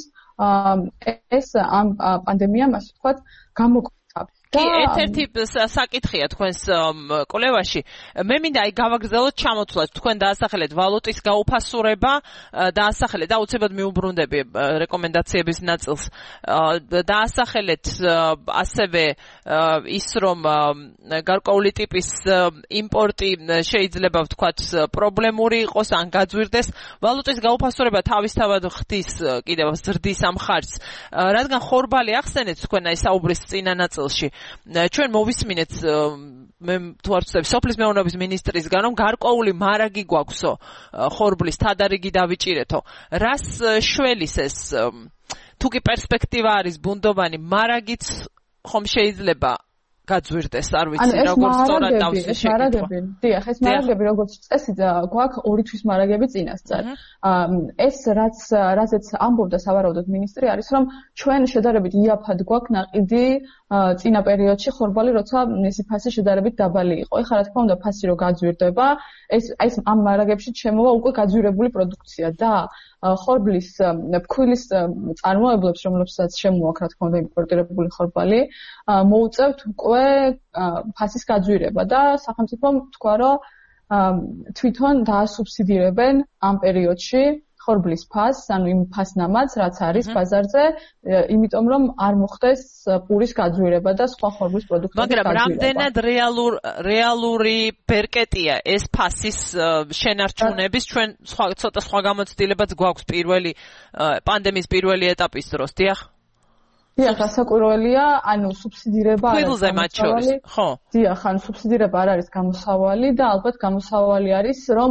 ეს ამ პანდემიამ ასე ვთქვათ გამოგვიყვება. კი, ერთ-ერთი საკითხია თქვენს კვლევაში. მე მინდა აი გავაგრძელოთ ჩამოთვლას თქვენ დაასახელეთ ვალუტის გაუფასურება, დაასახელეთ აუცილებლად მიუბრუნდები რეკომენდაციების ნაწილს. დაასახელეთ ასევე ის რომ გარკვეული ტიპის იმპორტი შეიძლება ვთქვათ პრობლემური იყოს ან გაძვირდეს. ვალუტის გაუფასურება თავისთავად ხდის კიდევ ზრდის ამ ხარჯს. რადგან ხორბალი ახსენეთ თქვენ აი საუბრის წინა ნაწილში. ჩვენ მოვისმინეთ მე თუ არ ვცდები სოფლის მეურნეობის მინისტრისგან რომ გარკვეული მარაგი გვაქვსო ხორბლის თადარიგი დავიჭირეთო. რას შველის ეს თუ კი პერსპექტივა არის ბუნდოვანი მარაგიც ხომ შეიძლება გაძვირდეს, არ ვიცი როგორ სწორად დავსვი შეკითხვა. დიახ, ეს მარაგები როგორც წესი გვაქვს 2 თვის მარაგები წინასწარ. ეს რაზეც ამბობდა სავარაუდოდ მინისტრი არის რომ ჩვენ შედარებით იაფად გვაქვს ნაყიდი წინა პერიოდში ხორბალი, როცა მისი ფასი შედარებით დაბალი იყო. ეხლა რა თქმა უნდა ფასი რო გაძვირდება, ეს ამ მარაგებში შემოვა უკვე გაძვირებული პროდუქცია და ხორბლის ფქვილის წარმოებლებს, რომლებსაც შემოაქვს რა თქმა უნდა იმპორტირებული ხორბალი, მოუწევთ უკვე ფასის გაძვირება და სახელმწიფომ თქვა რომ თვითონ დაასუბსიდირებენ ამ პერიოდში ხორბლის ფასს, ანუ იმ ფასნამაც, რაც არის ბაზარზე, იმიტომ რომ არ მოხდეს პურის გაძვირება და სხვა ხორბლის პროდუქტების გაძვირება. მაგრამ რამდენად რეალური ბერკეტია ეს ფასის შენარჩუნების, ჩვენ ცოტა სხვა გამოცდილებაც გვაქვს პირველი პანდემიის პირველი ეტაპის დროს, დიახ? დიახ, გასაკვირველია, ანუ სუბსიდირება არის გამოსავალი. ხო. დიახ, ანუ სუბსიდირება არ არის გამოსავალი და ალბათ გამოსავალი არის რომ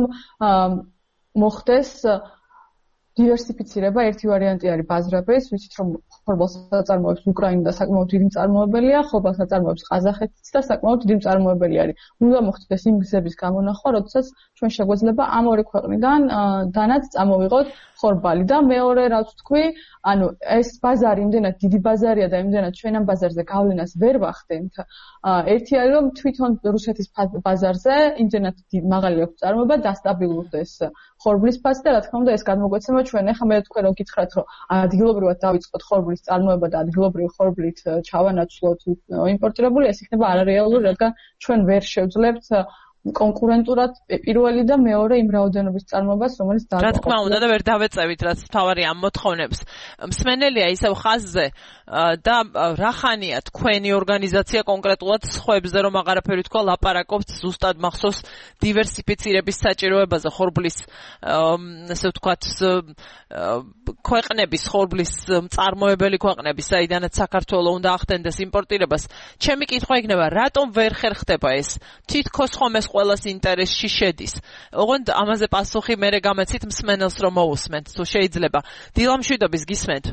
მოხდეს დივერსიფიცირება. ერთი ვარიანტი არის ბაზრების, ვიცით რომ ხორბალს აწარმოებს უკრაინა და საკმაოდ დიდი მწარმოებელია, ხორბალს აწარმოებს ყაზახეთიც და საკმაოდ დიდი მწარმოებელი არის. უნდა მოხდეს იმ გზების გამონახვა, როდესაც ჩვენ შეგვეძლება ამ ორი ქვეყნიდან დანაც წამოვიღოთ ხორბალი და მეორე რაც ვთქვი, ანუ ეს ბაზარი იმდენად დიდი ბაზარია და იმდენად ჩვენ ამ ბაზარზე გავლენას ვერ ვახდენთ. ერთი არის რომ თვითონ რუსეთის ბაზარზე იმდენად მაღალი აქვს წარმოება დასტაბილურდეს ხორბლის ფასი და რა თქმა უნდა ეს გადმოგვეცემა ჩვენ ახლა მე თქვენ რომ გითხრათ რომ ადგილობრივად დავიწყოთ ხორბლის წარმოება და ადგილობრივი ხორბლით ჩავანაცვლოთ იმპორტირებული, ეს იქნება არარეალური, რადგან ჩვენ ვერ შევძლებთ კონკურენტურად პირველი და მეორე იმ რაოდენობის წარმოებას, რომელიც რა თქმა უნდა და ვერ დავეწევით, რაც თავარი ამ მოთხოვნებს. მსმენელია ისევ ხაზზე და რა ხანია თქვენი ორგანიზაცია კონკრეტულად სხვებზე რომ აღარაფერი თქვა ლაპარაკობთ ზუსტად მახსოვს დივერსიფიცირების საჭიროებაზე ხორბლის ასე ვთქვათ ქვეყნების ხორბლის მწარმოებელი ქვეყნების, საიდანაც საქართველოს უნდა ახდენდეს იმპორტირებას. ჩემი კითხვა იქნება, რატომ ვერ ხერხდება ეს? თითქოს ხომ ეს ყველას ინტერესში შედის. ოღონდ ამაზე პასუხი მერე გამეცით მსმენელს რომ მოусმენთ, თუ შეიძლება. დილამშვიდობის გისმენთ.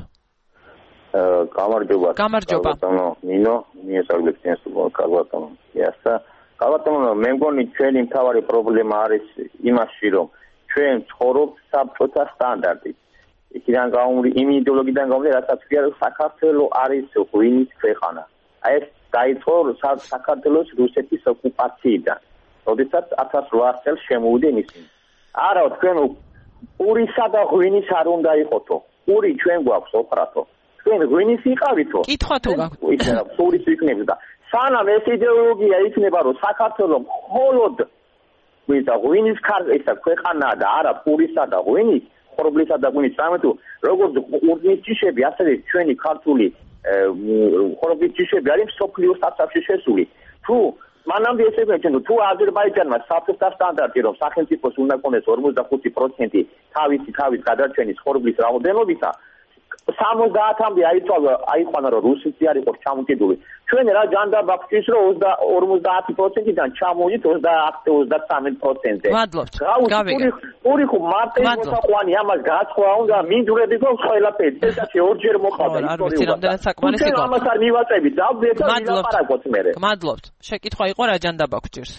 გამარჯობა. ნინო, მიესალმებით კარგად. იასა. კარგად, მე მგონი ჩვენი მთავარი პრობლემა არის იმაში, რომ ჩვენ ცხოვრობთ საბჭოთა სტანდარტით. იქიდან იმ იდეოლოგიიდან გამომდინარე, რასაც ქვია, რომ საქართველოს არის ღვინის ქვეყანა. აი ეს დაიწყო საქართველოს რუსეთის ოკუპაციიდან. როდესაც 1800 წელს შემოვიდა ისინი. არა, თქვენ პურისა და ღვინის არ უნდა იყოთო. პური ჩვენ გვაქვს ოქრათო. თქვენ ღვინის იყავითო კითხვა თუ გაქვთ პურის იქნება და სანამ ეს იდეოლოგია იქნება რომ საქართველოს მხოლოდ ღვინის ქარხანა ქვეყანა და არა პურისა და ღვინის ხორბლისა და ღვინის სამეთო როგორც ურნის ჯიშები ასევე ჩვენი ქართული ხორბლის ჯიშები არის სოფლიოს სტატუსში შესული თუ მანამდე ესე გვეჩნდა თუ აზერბაიჯანმა საფრთხა სტანდარტი რომ სახელმწიფოს უნდა კონდეს 45% თავის გადარჩენის ხორბლის რაოდენობისა 70-მდე აიყვანა რომ რუსეთი არ იყოს ჩამოკიდული ჩვენ რა ჯანდაბა გვჭირს რომ 50%-დან ჩამოვიდეთ 28-33%-ზე მადლობთ პური ხო მარტივ მოსაყვანი ამას გააცხოვა უნდა მინდვრები გქონს ყველაფერი წელიწადში ორჯერ მოხდა ისტორია ამას არ მივაწევით დავდეთ და ვილაპარაკოთ მე მადლობთ შეკითხვა იყო რა ჯანდაბა გვჭირს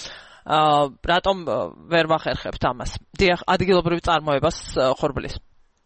რატომ ვერ ვახერხებთ ამას დიახ ადგილობრივ წარმოებას ხორბლის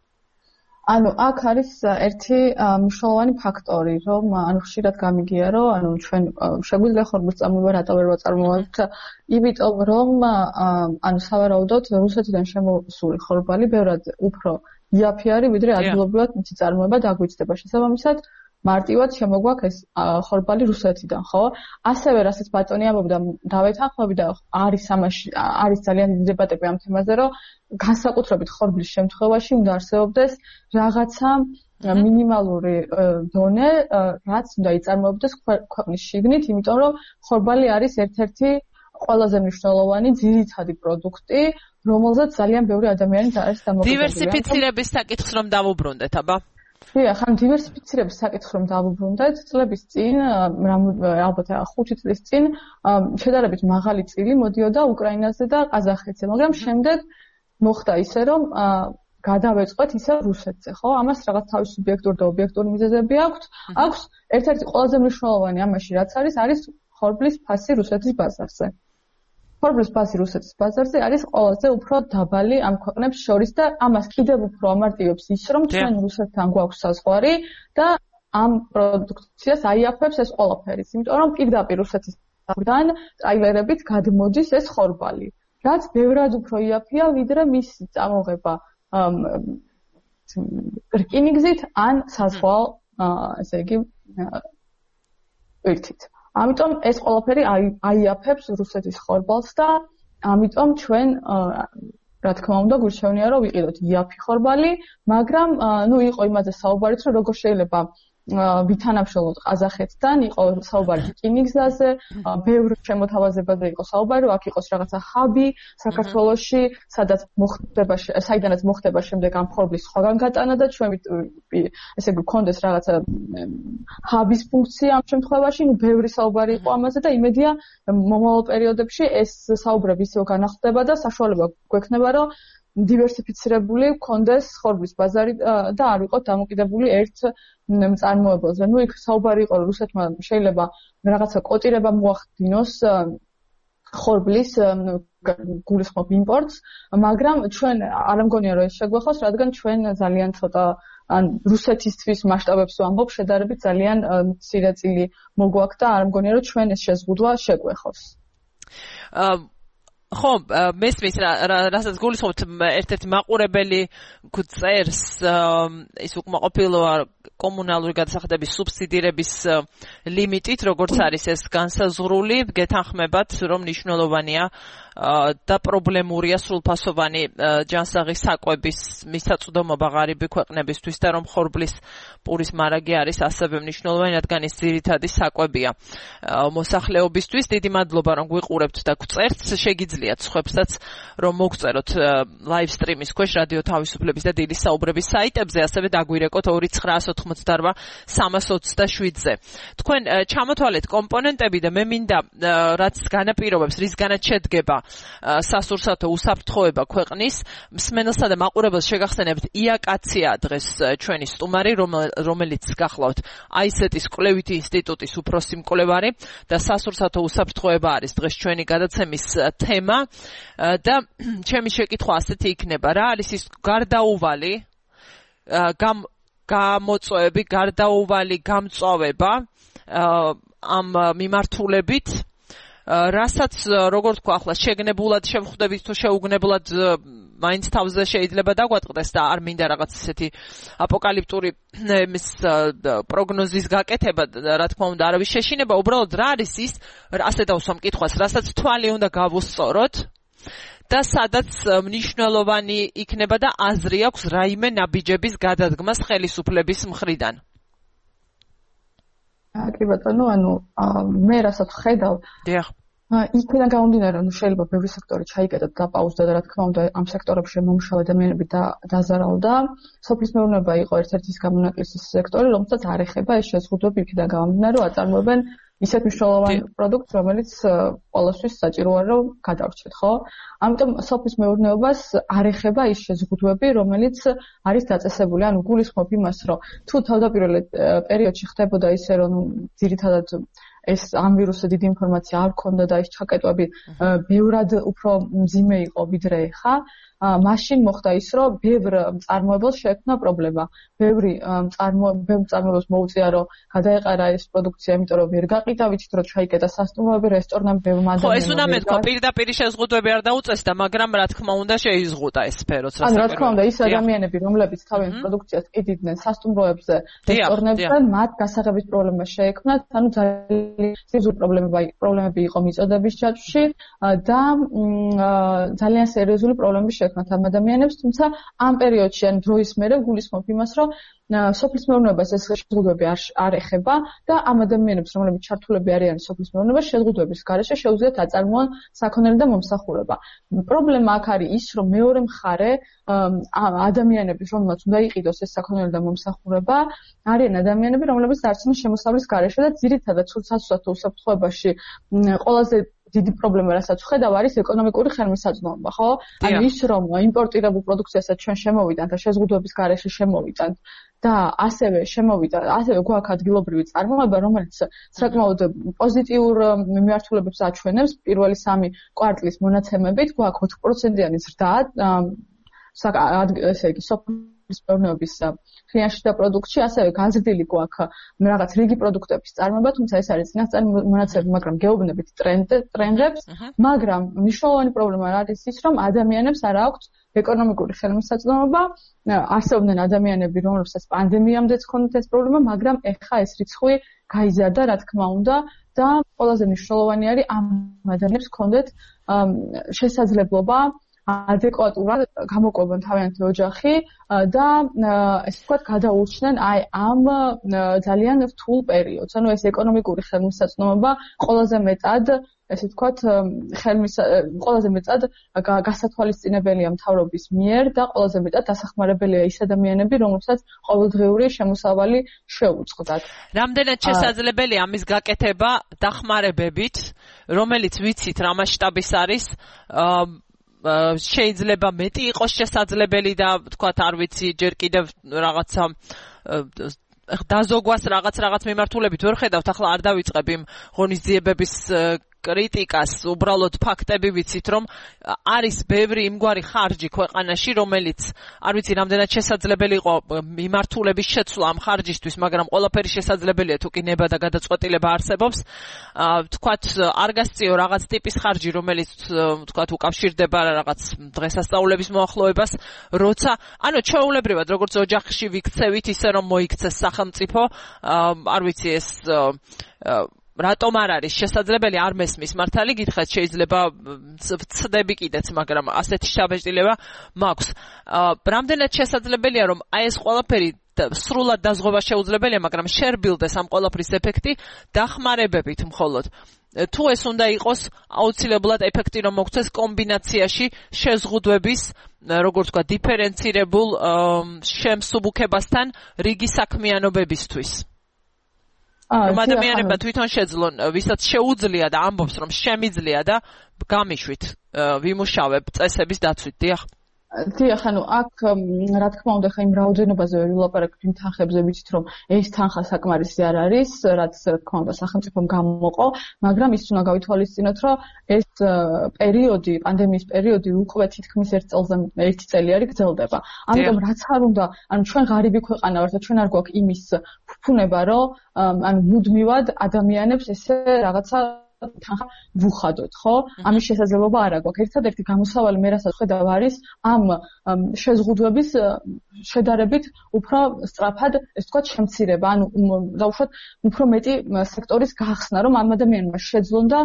ანუ აქ არის ერთი მნიშვნელოვანი ფაქტორი, რომ ხშირად გამიგია, რომ ჩვენ შეგვიძლია ხორბლის წარმოება რატო ვერ ვაწარმოებთ, იმიტომ რომ სავარაუდოდ რუსეთიდან შემოსული ხორბალი ბევრად უფრო იაფი არის, ვიდრე ადგილობრივად მისი წარმოება დაგვიწყდება. შესაბამისად, მარტივად შემოგვაქვს ეს ხორბალი რუსეთიდან, ხო? ასევე რასაც ბატონი ამბობდა, დავეთანხმები და არის ძალიან დიდი დებატები ამ თემაზე, რომ განსაკუთრებით ხორბლის შემთხვევაში უნდა არსებობდეს რაღაცა მინიმალური დონე, რაც უნდა იწარმოებდეს ქვეყნის შიგნით, იმიტომ რომ ხორბალი არის ერთ-ერთი ყველაზე მნიშვნელოვანი ძირითადი პროდუქტი, რომელზეც ძალიან ბევრი ადამიანი არის დამოკიდებული. დივერსიფიცირების საკითხს რომ დავუბრუნდეთ, აბა? დიახ, ან დივერსიფიცირების საკითხს რომ დავუბრუნდეთ, წლების წინ, ალბათ 5 წლის წინ, შედარებით მაღალი წილი მოდიოდა უკრაინაზე და ყაზახეთზე, მაგრამ შემდეგ მოხდა ისე, რომ გადავეწყვეთ ისე რუსეთზე, ხო? ამას რაღაც თავის სუბიექტური და ობიექტური მიზეზები აქვს. აქვს ერთ-ერთი ყველაზე მნიშვნელოვანი ამაში რაც არის ხორბლის ფასი რუსეთის ბაზარზე. ხორბლის ფასი რუსეთის ბაზარზე არის ყველაზე უფრო დაბალი ამ ქვეყნებს შორის და ამას კიდევ უფრო ამარტივებს ის, რომ ჩვენ რუსეთთან გვაქვს საზღვარი და ამ პროდუქციას აიაფებს ეს ყველაფერი, იმიტომ რომ პირდაპირ რუსეთის მხრიდან ტრაილერებით გადმოდის ეს ხორბალი. რაც ბევრად უფრო იაფია, ვიდრე მის წამოღება რკინიგზით ან საზღვაო, ესე იგი, ერთით. ამიტომ ეს ყველაფერი აიაფებს რუსეთის ხორბალს და ამიტომ ჩვენ რა თქმა უნდა გვირჩევნია რომ ვიყიდოთ იაფი ხორბალი, მაგრამ იყო იმაზე საუბარიც რომ როგორ შეიძლება ვითანამშრომლოთ ყაზახეთთან, იყო საუბარი რკინიგზაზე, ბევრ შემოთავაზებაზე იყო საუბარი, რომ აქ იყოს რაღაცა ჰაბი საქართველოში, საიდანაც მოხდება შემდეგ ამ ხორბლის სხვაგან გატანა და ჩვენ ესე გქონდეს რაღაცა ჰაბის ფუნქცია ამ შემთხვევაში, ბევრი საუბარი იყო ამაზე და იმედია მომავალ პერიოდებში ეს საუბრები ისევ განახლდება და საშუალება გვექნება, რომ დივერსიფიცირებული გქონდეს ხორბლის ბაზარი და არ ვიყოთ დამოკიდებული ერთ მწარმოებელზე. იქ საუბარი იყო, რომ რუსეთმა შეიძლება რაღაცა კოტირება მოახდინოს ხორბლის გულისხმობ იმპორტს, მაგრამ ჩვენ არ მგონია, რომ ეს შეგვეხოს, რადგან ჩვენ ძალიან ცოტა ან რუსეთისთვის მასშტაბებს ვამბობ, შედარებით ძალიან მცირე წილი მოგვაქვს და არ მგონია, რომ ჩვენ ეს შეზღუდვა შეგვეხოს. ხო, მესმის რასაც გულისხმობთ ერთ-ერთი მაყურებელი წერს ის უკმაყოფილოა კომუნალური გადასახადების სუბსიდირების ლიმიტით, როგორც არის ეს განსაზღვრული, გეთანხმებათ, რომ მნიშვნელოვანია და პრობლემურია სრულფასოვანი ჯანსაღის საკვების მისაწვდომობა ღარიბი ქვეყნებისთვის და რომ ხორბლის პურის მარაგი არის ასევე მნიშვნელოვანი, რადგან ის ძირითადი საკვებია მოსახლეობისთვის. დიდი მადლობა, რომ გვიყურებთ და გვწერთ. შეგიძლიათ სხვებსაც რომ მოგწეროთ live stream-ის ქვეშ რადიო თავისუფლების და დილის საუბრების საიტებზე, ასევე დაგვირეკოთ 2990-327-ზე. თქვენ ჩამოთვალეთ კომპონენტები და მე მინდა რაც განაპირობებს, რისგანაც შედგება სასურსათო უსაფრთხოება ქვეყნის მსმენელსა და მაყურებელს შეგახსენებთ იაკაცია დღეს ჩვენი სტუმარი, რომელიც გახლავთ ICT-ის კვლევითი ინსტიტუტის უფროსი მკვლევარი და სასურსათო უსაფრთხოება არის დღეს ჩვენი გადაცემის თემა და ჩემი შეკითხვა ასეთი იქნება, რა არის ის გარდაუვალი გამოწვევები, გარდაუვალი გამწვავება ამ მიმართულებით, რასაც როგორ თქვა ახლა შეგნებულად შევხვდებით თუ შეუგნებლად მაინც თავზე შეიძლება დაგვატყდეს და არ მინდა რაღაც ისეთი აპოკალიფტური პროგნოზის გაკეთება, რა თქმა უნდა, არავის შეშინება, უბრალოდ რა არის ის, ასე დავსვამ კითხვას, რასაც თვალი უნდა გავუსწოროთ და სადაც მნიშვნელოვანი იქნება და აზრი აქვს რაიმე ნაბიჯების გადადგმას ხელისუფლების მხრიდან. კი ბატონო, მე რასაც ხედავ, დიახ. იქიდან გამომდინარე, შეიძლება ბევრი სექტორი ჩაიკეტოთ და პაუზდა და რა თქმა უნდა ამ სექტორებში მომუშავე ადამიანები დაზარალდა. სოფლის მეურნეობა იყო ერთ-ერთი გამონაკლისის სექტორი, რომელსაც არ ეხება ეს შეზღუდვები იქიდან გამომდინარე, რომ აწარმოებენ ისეთ მნიშვნელოვან პროდუქტს, რომელიც ყოველთვის საჭიროა რომ გადავრჩეთ, ხო? ამიტომ სოფლის მეურნეობას არ ეხება ის შეზღუდვები, რომელიც არის დაწესებული. ანუ გულისხმობ იმას, რომ თუ თავდაპირველ პერიოდში ხდებოდა ისე, რომ ძირითადად ეს ამ ვირუსზე დიდი ინფორმაცია არ ქონდა და ეს ჩაკეტვები ბევრად უფრო მძიმე იყო ვიდრე ხა, მაშინ მოხდა ის, რომ ბევრ მწარმოებელს შეექმნა პრობლემა. ბევრ მწარმოებელს მოუწია, რომ გადაეყარა ეს პროდუქცია, იმიტომ რომ ვერ გაყიდა, ვიცით, რომ ჩაიკეტა სასტუმროები, რესტორნები, ბევრ ადამიანს. ხო, ეს უნდა მეთქვა, პირდაპირ შეზღუდვები არ დაუწესდა, მაგრამ რა თქმა უნდა შეიზღუდა ეს სფეროც. რა თქმა უნდა, ის ადამიანები, რომლებიც თავიანთ პროდუქციას ყიდიდნენ სასტუმროებზე, რესტორნებზე, მათ გასაღების პრობლემა შეექმნათ, ანუ ძალიან პრობლემები იყო მიწოდების ჯაჭვში და ძალიან სერიოზული პრობლემები შეექმნათ ამ ადამიანებს, თუმცა ამ პერიოდში ან დროის მერე გულისხმობ იმას, რომ სოფლის მეურნეობას ეს შეზღუდვები არ ეხება და ამ ადამიანებს, რომლებიც ჩართულები არიან სოფლის მეურნეობაში, შეზღუდვების გარეშე შეუძლიათ აწარმოონ საქონელი და მომსახურება. პრობლემა აქ არის ის, რომ მეორე მხარე ადამიანების, რომელსაც უნდა იყიდოს ეს საქონელი და მომსახურება, არიან ადამიანები, რომლებიც არცენ შემოსავლის გარეშე და ძირითადად საცურსათო უსაფრთხოებაში ყველაზე დიდი პრობლემა, რასაც ვხედავ, არის ეკონომიკური ხელმისაწვდომობა, ხო? ანუ ის, რომ იმპორტირებულ პროდუქციასაც ჩვენ შემოვიდანთ და შეზღუდვების გარეშე შემოვიდანთ და ასევე გვაქვს ადგილობრივი წარმოება, რომელიც საკმაოდ პოზიტიურ მიმართულებებს აჩვენებს. პირველი 3 კვარტლის მონაცემებით გვაქვს 4%-იანი ზრდა, ესე იგი, სოფლის მეურნეობის ხილიანში და პროდუქტში, ასევე განზრდილი გვაქვს რაღაც რიგი პროდუქტების წარმოება, თუმცა ეს არის წინასწარი მონაცემები, მაგრამ გეუბნებით ტრენდებს, მაგრამ მნიშვნელოვანი პრობლემა არის ის, რომ ადამიანებს არ აქვთ ეკონომიკური ხელმისაწვდომობა, არსებობდნენ ადამიანები, რომლებსაც პანდემიამდეც ჰქონდათ ეს პრობლემა, მაგრამ ეხა ეს რიცხვი გაიზარდა, რა თქმა უნდა, და ყველაზე მნიშვნელოვანი არის ამ ადამიანებს ჰქონდეთ შესაძლებლობა ადეკვატურად გამოყვებონ თავიანთი ოჯახი და ესე ვთქვათ გადაურჩნენ აი ამ ძალიან რთულ პერიოდს. ანუ ეს ეკონომიკური ხელმისაწვდომობა ყველაზე მეტად ესე ვთქვათ ყველაზე მეტად გასათვალისწინებელია მთავრობის მიერ და ყველაზე მეტად დასახმარებელია ის ადამიანები, რომლებსაც ყოველდღიური შემოსავალი შეუწყდათ. რამდენად შესაძლებელია ამის გაკეთება დახმარებებით, რომელიც ვიცით რა მასშტაბის არის, შეიძლება მეტი იყოს შესაძლებელი და თქვათ არ ვიცი ჯერ კიდევ რაღაცა დაზოგვას რაღაც მიმართულებით ვერ ხედავთ, ახლა არ დავიწყებ იმ ღონისძიებების კრიტიკას, უბრალოდ ფაქტები ვიცით, რომ არის ბევრი იმგვარი ხარჯი ქვეყანაში, რომელიც არ ვიცი რამდენად შესაძლებელი იყო მიმართულების შეცვლა ამ ხარჯისთვის, მაგრამ ყველაფერი შესაძლებელია თუ კი ნება და გადაწყვეტილება არსებობს. თქვათ არ გასწიო რაღაც ტიპის ხარჯი, რომელიც თქვათ უკავშირდება რაღაც დღესასწაულების მოახლოებას, როცა ანუ ჩვეულებრივად როგორც ოჯახში ვიქცევით, ისე რომ მოიქცეს სახელმწიფო, არ ვიცი ეს რატომ არ არის შესაძლებელი, არ მესმის მართალი გითხრათ, შეიძლება ვცდები კიდეც, მაგრამ ასეთი შაბეჭდილება მაქვს. რამდენად შესაძლებელია, რომ აი ეს ყველაფერი სრულად დაზღვევა შეუძლებელია, მაგრამ შერბილდეს ამ ყველაფრის ეფექტი დახმარებებით მხოლოდ. თუ ეს უნდა იყოს აუცილებლად ეფექტი რომ მოგცეს კომბინაციაში შეზღუდვების, როგორც ვთქვა, დიფერენცირებულ შემსუბუქებასთან რიგი საქმიანობებისთვის. ადამიანებმა თვითონ შეძლონ, ვისაც შეუძლია და ამბობს, რომ შემიძლია და გამიშვით ვიმუშავებ წესების დაცვით, დიახ. დიახ, ანუ აქ რა თქმა უნდა ხა იმ რაოდენობაზე ვერ ვილაპარაკებ იმ თანხებზე, ვიცით რომ ეს თანხა საკმარისი არ არის, რაც რა თქმა უნდა სახელმწიფომ გამოყო, მაგრამ ის უნდა გავითვალისწინოთ, რომ ეს პერიოდი, პანდემიის პერიოდი უკვე თითქმის 1 წელი არის გრძელდება. ამიტომ რაც არ უნდა, ანუ ჩვენ ღარიბი ქვეყანა ვართ და ჩვენ არ გვაქვს იმის ფუფუნება, რომ ანუ მუდმივად ადამიანებს ესე რაღაცა თანხა ვუხადოთ, ხო? ამის შესაძლებლობა არ აქვს. ერთადერთი გამოსავალი მე რასაც ხედავ არის ამ შეზღუდვების შედარებით უფრო სწრაფად, ეს ვთქვათ, შემცირება, ანუ დაუშვათ უფრო მეტი სექტორის გახსნა, რომ ამ ადამიანმა შეძლონ და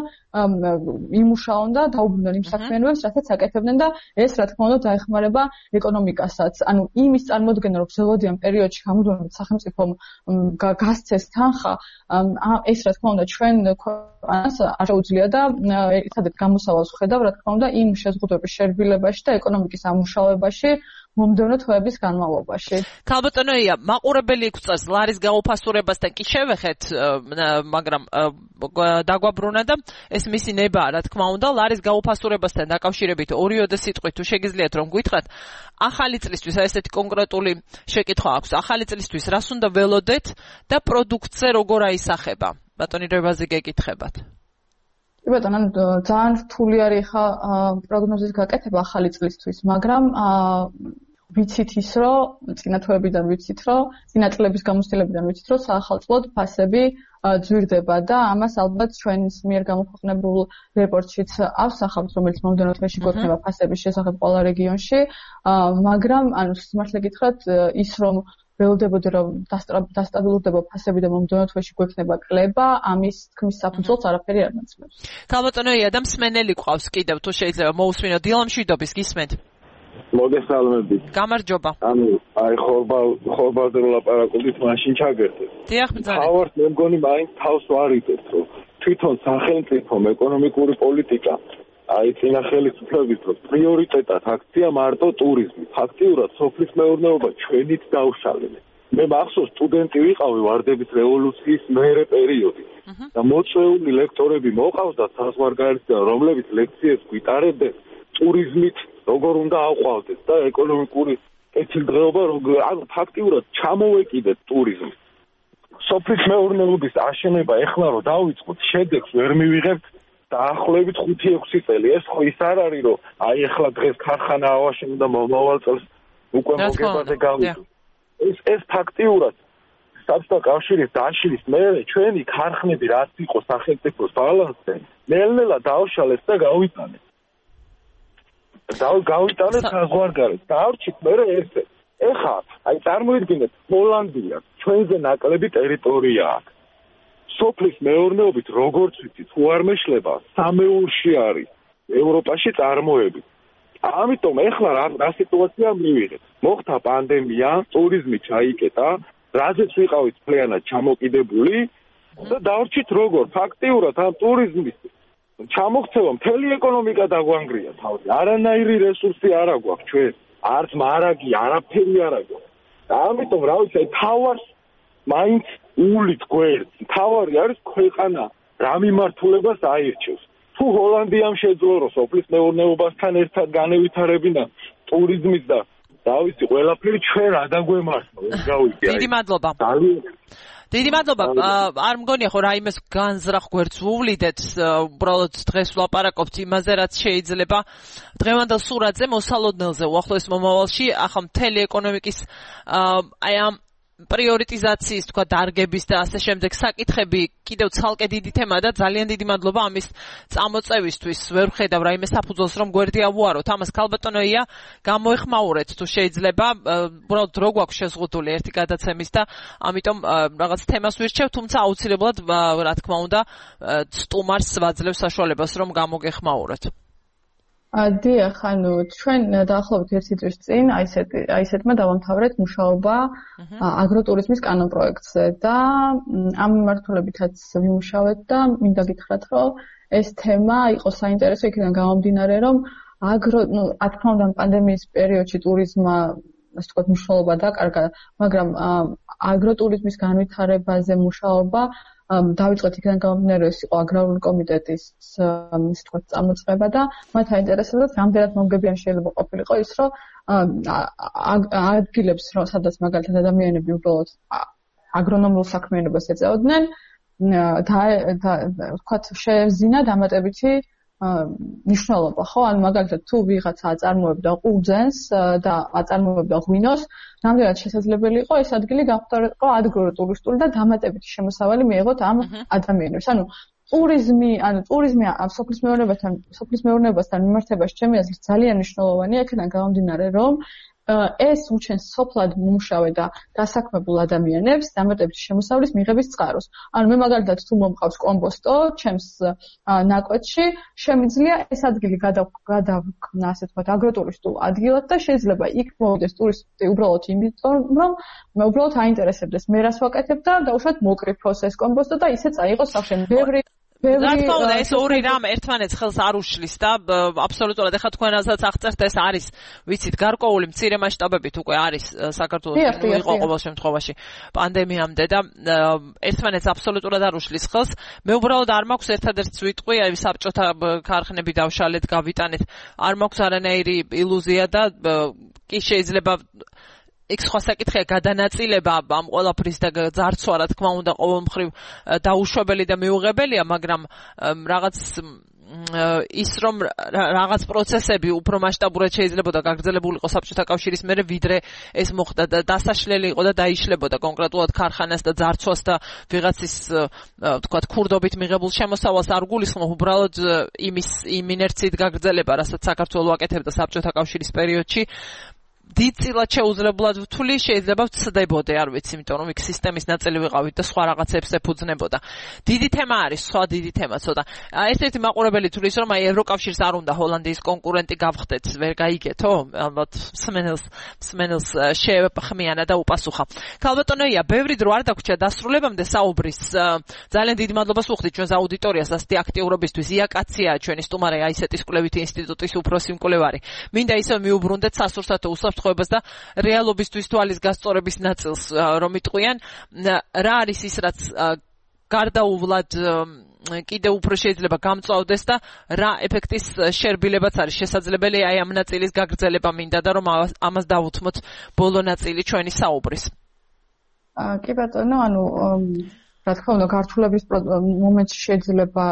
იმუშაონ და დაუბრუნდნენ იმ საქმიანობებს, რასაც აკეთებდნენ და ეს რა თქმა უნდა დაეხმარება ეკონომიკასაც. ანუ იმის წარმოდგენა, რომ ზოგადიან პერიოდში გამუდმებით სახელმწიფომ გასცეს თანხა, ეს რა თქმა უნდა ჩვენ ქვეყანას არ შეუძლია და ერთადერთ გამოსავალს ვხედავ, რა თქმა უნდა, იმ შეზღუდვების შერბილებაში და ეკონომიკის ამუშავებაში მომდევნო თვეების განმავლობაში. ქალბატონოია, მაყურებელი გვწევს ლარის გაუფასურებასთან კი შევეხეთ, მაგრამ დაგვაბრუნა და ეს მისი ნებაა, რა თქმა უნდა, ლარის გაუფასურებასთან დაკავშირებით ორიოდე სიტყვით თუ შეგიძლიათ რომ გითხრათ, ახალი წლისთვის ესეთი კონკრეტული შეკითხვა აქვს. ახალი წლისთვის რას უნდა ველოდეთ და პროდუქტზე როგორ აისახება? ბატონი რევაზი გეკითხებათ. კი ბატონო, ძალიან რთული არის ხა პროგნოზის გაკეთება ახალი წლისთვის, მაგრამ ვიცით ის, რომ წინა თვეებიდან ვიცით, რომ წინა წლების გამოცდილებიდან ვიცით, რომ საახალწლოდ ფასები ძვირდება და ამას ალბათ ჩვენს მიერ გამოქვეყნებულ რეპორტშიც ავსახავთ, რომელიც მომდევნო თვეში გვექნება ფასების შესახებ ყველა რეგიონში, მაგრამ ანუ სიმართლე გითხრათ, ის რომ ველოდებოდი რომ დასტაბილურდება ფასები და მომდევნო თვეში გვექნება კლება, ამის თქმის საფუძველს არაფერი არ ნაცვლებს. ქალბატონოია და მსმენელი ყავს კიდევ თუ შეიძლება მოусმინო დილამ შვიდობის გისმენთ. მოგესალმებით. გამარჯობა. ანუ აი ხორბალზე ლაპარაკობდით, მაშინ ჩაგერთეთ. დიახ, ბრძანეთ. თავართ მე მგონი მაინც თავს ვარიდეთ, რომ თვითონ სახელმწიფო ეკონომიკური პოლიტიკა აი წინა ხელისუფლების დროს პრიორიტეტად აქცია მარტო ტურიზმი. ფაქტიურად სოფლის მეურნეობა ჩვენით დაუშალეთ. მე მახსოვს სტუდენტი ვიყავი ვარდების რევოლუციის მერე პერიოდი. და მოწვეული ლექტორები მოყავდათ საზღვარგარეთიდან, რომლებიც ლექციებს გვიტარებდნენ ტურიზმით როგორ უნდა აყვავდეს და ეკონომიკური კეთილდღეობა როგორ ანუ ფაქტიურად ჩამოვეკიდეთ ტურიზმი. სოფლის მეურნეობის აშენება ეხლა რომ დავიწყოთ, შედეგს ვერ მივიღებთ დაახლოებით 5-6 წელი. ეს ხო ის არ არის, რომ აი ეხლა დღეს ქარხანა ავაშენო და მომავალ წელს უკვე მოგებაზე გავიდოთ. ეს ფაქტიურად საბჭოთა კავშირის დაშლის მერე ჩვენი ქარხნები რაც იყო სახელმწიფოს ბალანსზე, ნელ-ნელა დაუშალეს და გავიტანეთ. გავიტანეთ საზღვარგარეთ. დავრჩით მერე ესე. ეხლა აი წარმოიდგინეთ, ჰოლანდია ჩვენზე ნაკლები ტერიტორია აქვს. სოფლის მეურნეობით როგორც ვიცით, თუ არ მეშლება, სამეულში არის ევროპაში წარმოები. ამიტომ ეხლა რა სიტუაცია მივიღეთ? მოხდა პანდემია, ტურიზმი ჩაიკეტა, რაზეც ვიყავით მთლიანად ჩამოკიდებული და დავრჩით როგორ? ფაქტიურად ამ ტურიზმის ჩამოქცევა მთელი ეკონომიკა დაგვანგრია თავი. არანაირი რესურსი არ აქვს ჩვენ. არც მარაგი, არაფერი არ აქვს. და ამიტომ რა ვიცი, თავარს მაინც ულით გვერდს. თავარი არის ქვეყანა რა მიმართულებას აირჩევს. თუ ჰოლანდიამ შეძლო რომ სოფლის მეურნეობასთან ერთად განევითარებინა ტურიზმის და რა ვიცი, ყველაფერი ჩვენ რა დაგვემართო, ეს გავიგე. დიდი მადლობა. დიდი მადლობა. არ მგონია ხო რაიმეს განზრახ გვერდს ვუვლიდეთ, უბრალოდ დღეს ვლაპარაკობთ იმაზე, რაც შეიძლება დღევანდელ სურათზე მოსალოდნელზე უახლოეს მომავალში, ახლა მთელი ეკონომიკის აი ამ პრიორიტიზაციის თქვა დარგების და ასე შემდეგ საკითხები კიდევ ცალკე დიდი თემაა და ძალიან დიდი მადლობა ამის წამოწევისთვის. ვერ ვხედავ რაიმე საფუძველს რომ გვერდი ავუაროთ. ამას ქალბატონოია გამოეხმაურეთ თუ შეიძლება. უბრალოდ რო გვაქვს შეზღუდული ერთი გადაცემის და ამიტომ რაღაც თემას ვირჩევ, თუმცა აუცილებლად რა თქმა უნდა სტუმარს ვაძლევ საშუალებას რომ გამოგეხმაუროთ. დიახ, ანუ ჩვენ დაახლოებით 1 წლის წინ აისეთმა დავამთავრეთ მუშაობა აგროტურიზმის კანონპროექტზე და ამ მიმართულებითაც ვიმუშავეთ და მინდა გითხრათ, რომ ეს თემა იყო საინტერესო იქიდან გამომდინარე, რომ რა თქმა უნდა პანდემიის პერიოდში ტურიზმმა ასე ვთქვათ მნიშვნელობა დაკარგა, მაგრამ აგროტურიზმის განვითარებაზე მუშაობა დავიწყეთ იქიდან გამომდინარე, ეს იყო აგრარული კომიტეტის ასე ვთქვათ წამოწყება და მათ აინტერესებდათ რამდენად მომგებიანი შეიძლება ყოფილიყო ის, რომ ადგილებს, სადაც მაგალითად ადამიანები უბრალოდ აგრონომიულ საქმიანობას ეწეოდნენ და ვთქვათ შეევზინა დამატებითი ნიშნულობა, ხო? ანუ მაგალითად თუ ვიღაცა აწარმოებდა ყურძენს და აწარმოებდა ღვინოს, რამდენად შესაძლებელი იყო ეს ადგილი გამხდარიყო აგროტურისტული და დამატებითი შემოსავალი მიიღოთ ამ ადამიანებს. ანუ ტურიზმი სოფლის მეურნეობასთან მიმართებაში ჩემი აზრით ძალიან მნიშვნელოვანია, აქედან გამომდინარე, რომ ეს უჩენს სოფლად მომუშავე და დასაქმებულ ადამიანებს დამატებითი შემოსავლის მიღების წყაროს. ანუ მე მაგალითად თუ მომყავს კომპოსტო ჩემს ნაკვეთში, შემიძლია ეს ადგილი გადავქნა, ასე ვთქვათ, აგროტურისტულ ადგილად და შეიძლება იქ მოვიდეს ტურისტი უბრალოდ იმიტომ, რომ მე უბრალოდ აინტერესებდეს მე რას ვაკეთებ და დაუშვათ მოკრიფოს ეს კომპოსტო და ისე წაიღოს სახში. რა თქმა უნდა, ეს ორი რამ ერთმანეთს ხელს არ უშლის და აბსოლუტურად ეხლა თქვენასაც აღწერთ, ეს არის, ვიცით, გარკვეული მცირე მასშტაბებით უკვე არის საქართველოს იყო ყოველ შემთხვევაში პანდემიამდე და ერთმანეთს აბსოლუტურად არ უშლის ხელს. მე უბრალოდ არ მაქვს ერთადერთს ვიტყვი, აი საბჭოთა ქარხნები დავშალეთ, გავიტანეთ, არ მაქვს არანაირი ილუზია და კი შეიძლება იქ სხვა საკითხია გადანაწილება ამ ყველაფრის და ძარცვა, რა თქმა უნდა, ყოველ მხრივ დაუშვებელი და მიუღებელია, მაგრამ რაღაც ის რომ რაღაც პროცესები უფრო მასშტაბურად შეიძლებოდა გაგრძელებულიყო საბჭოთა კავშირის მერე, ვიდრე ეს მოხდა და დასაშლელი იყო და დაიშლებოდა კონკრეტულად ქარხანას და ძარცვას და ვიღაცის ვთქვათ ქურდობით მიღებულ შემოსავალს არ გულისხმობ, უბრალოდ იმ ინერციით გაგრძელება, რასაც საქართველო აკეთებდა საბჭოთა კავშირის პერიოდში. დიდწილად შეუძლებლად ვთვლი, შეიძლება ვცდებოდე, არ ვიცი, იმიტომ რომ იქ სისტემის ნაწილი ვიყავით და სხვა რაღაცებს ეფუძნებოდა. დიდი თემა არის, სხვა დიდი თემა ცოტა. ერთ-ერთი მაყურებელი თulis რომ აი ევროკავშირს არ უნდა ჰოლანდიის კონკურენტი გავხდეთ, ვერ გაიგეთო? ალბათ მსმენელს შეეპხმიანა და უპასუხა. ქალბატონოია, ბევრი დრო არ დაგვრჩა დასრულებამდე საუბრის. ძალიან დიდი მადლობას ვუხდით ჩვენს აუდიტორიას ასეთი აქტიურობისთვის. იაკაცია ჩვენი სტუმარი აისეტის კვლევითი ინსტიტუტის უფროსი მკვლევარი. მინდა ისევ მიუბრუნდეთ სასურსათო უსაფრთხოებას და რეალობისთვის თვალის გასწორების ნაწილს რომ იტყვიან, რა არის ის, რაც გარდაუვლად კიდევ უფრო შეიძლება გამწვავდეს და რა ეფექტის შერბილებაც არის შესაძლებელი, აი ამ ნაწილის გაგრძელება მინდა და რომ ამას დავუთმოთ ბოლო ნაწილი ჩვენი საუბრის. კი ბატონო, რა თქმა უნდა, გართულების მომენტში შეიძლება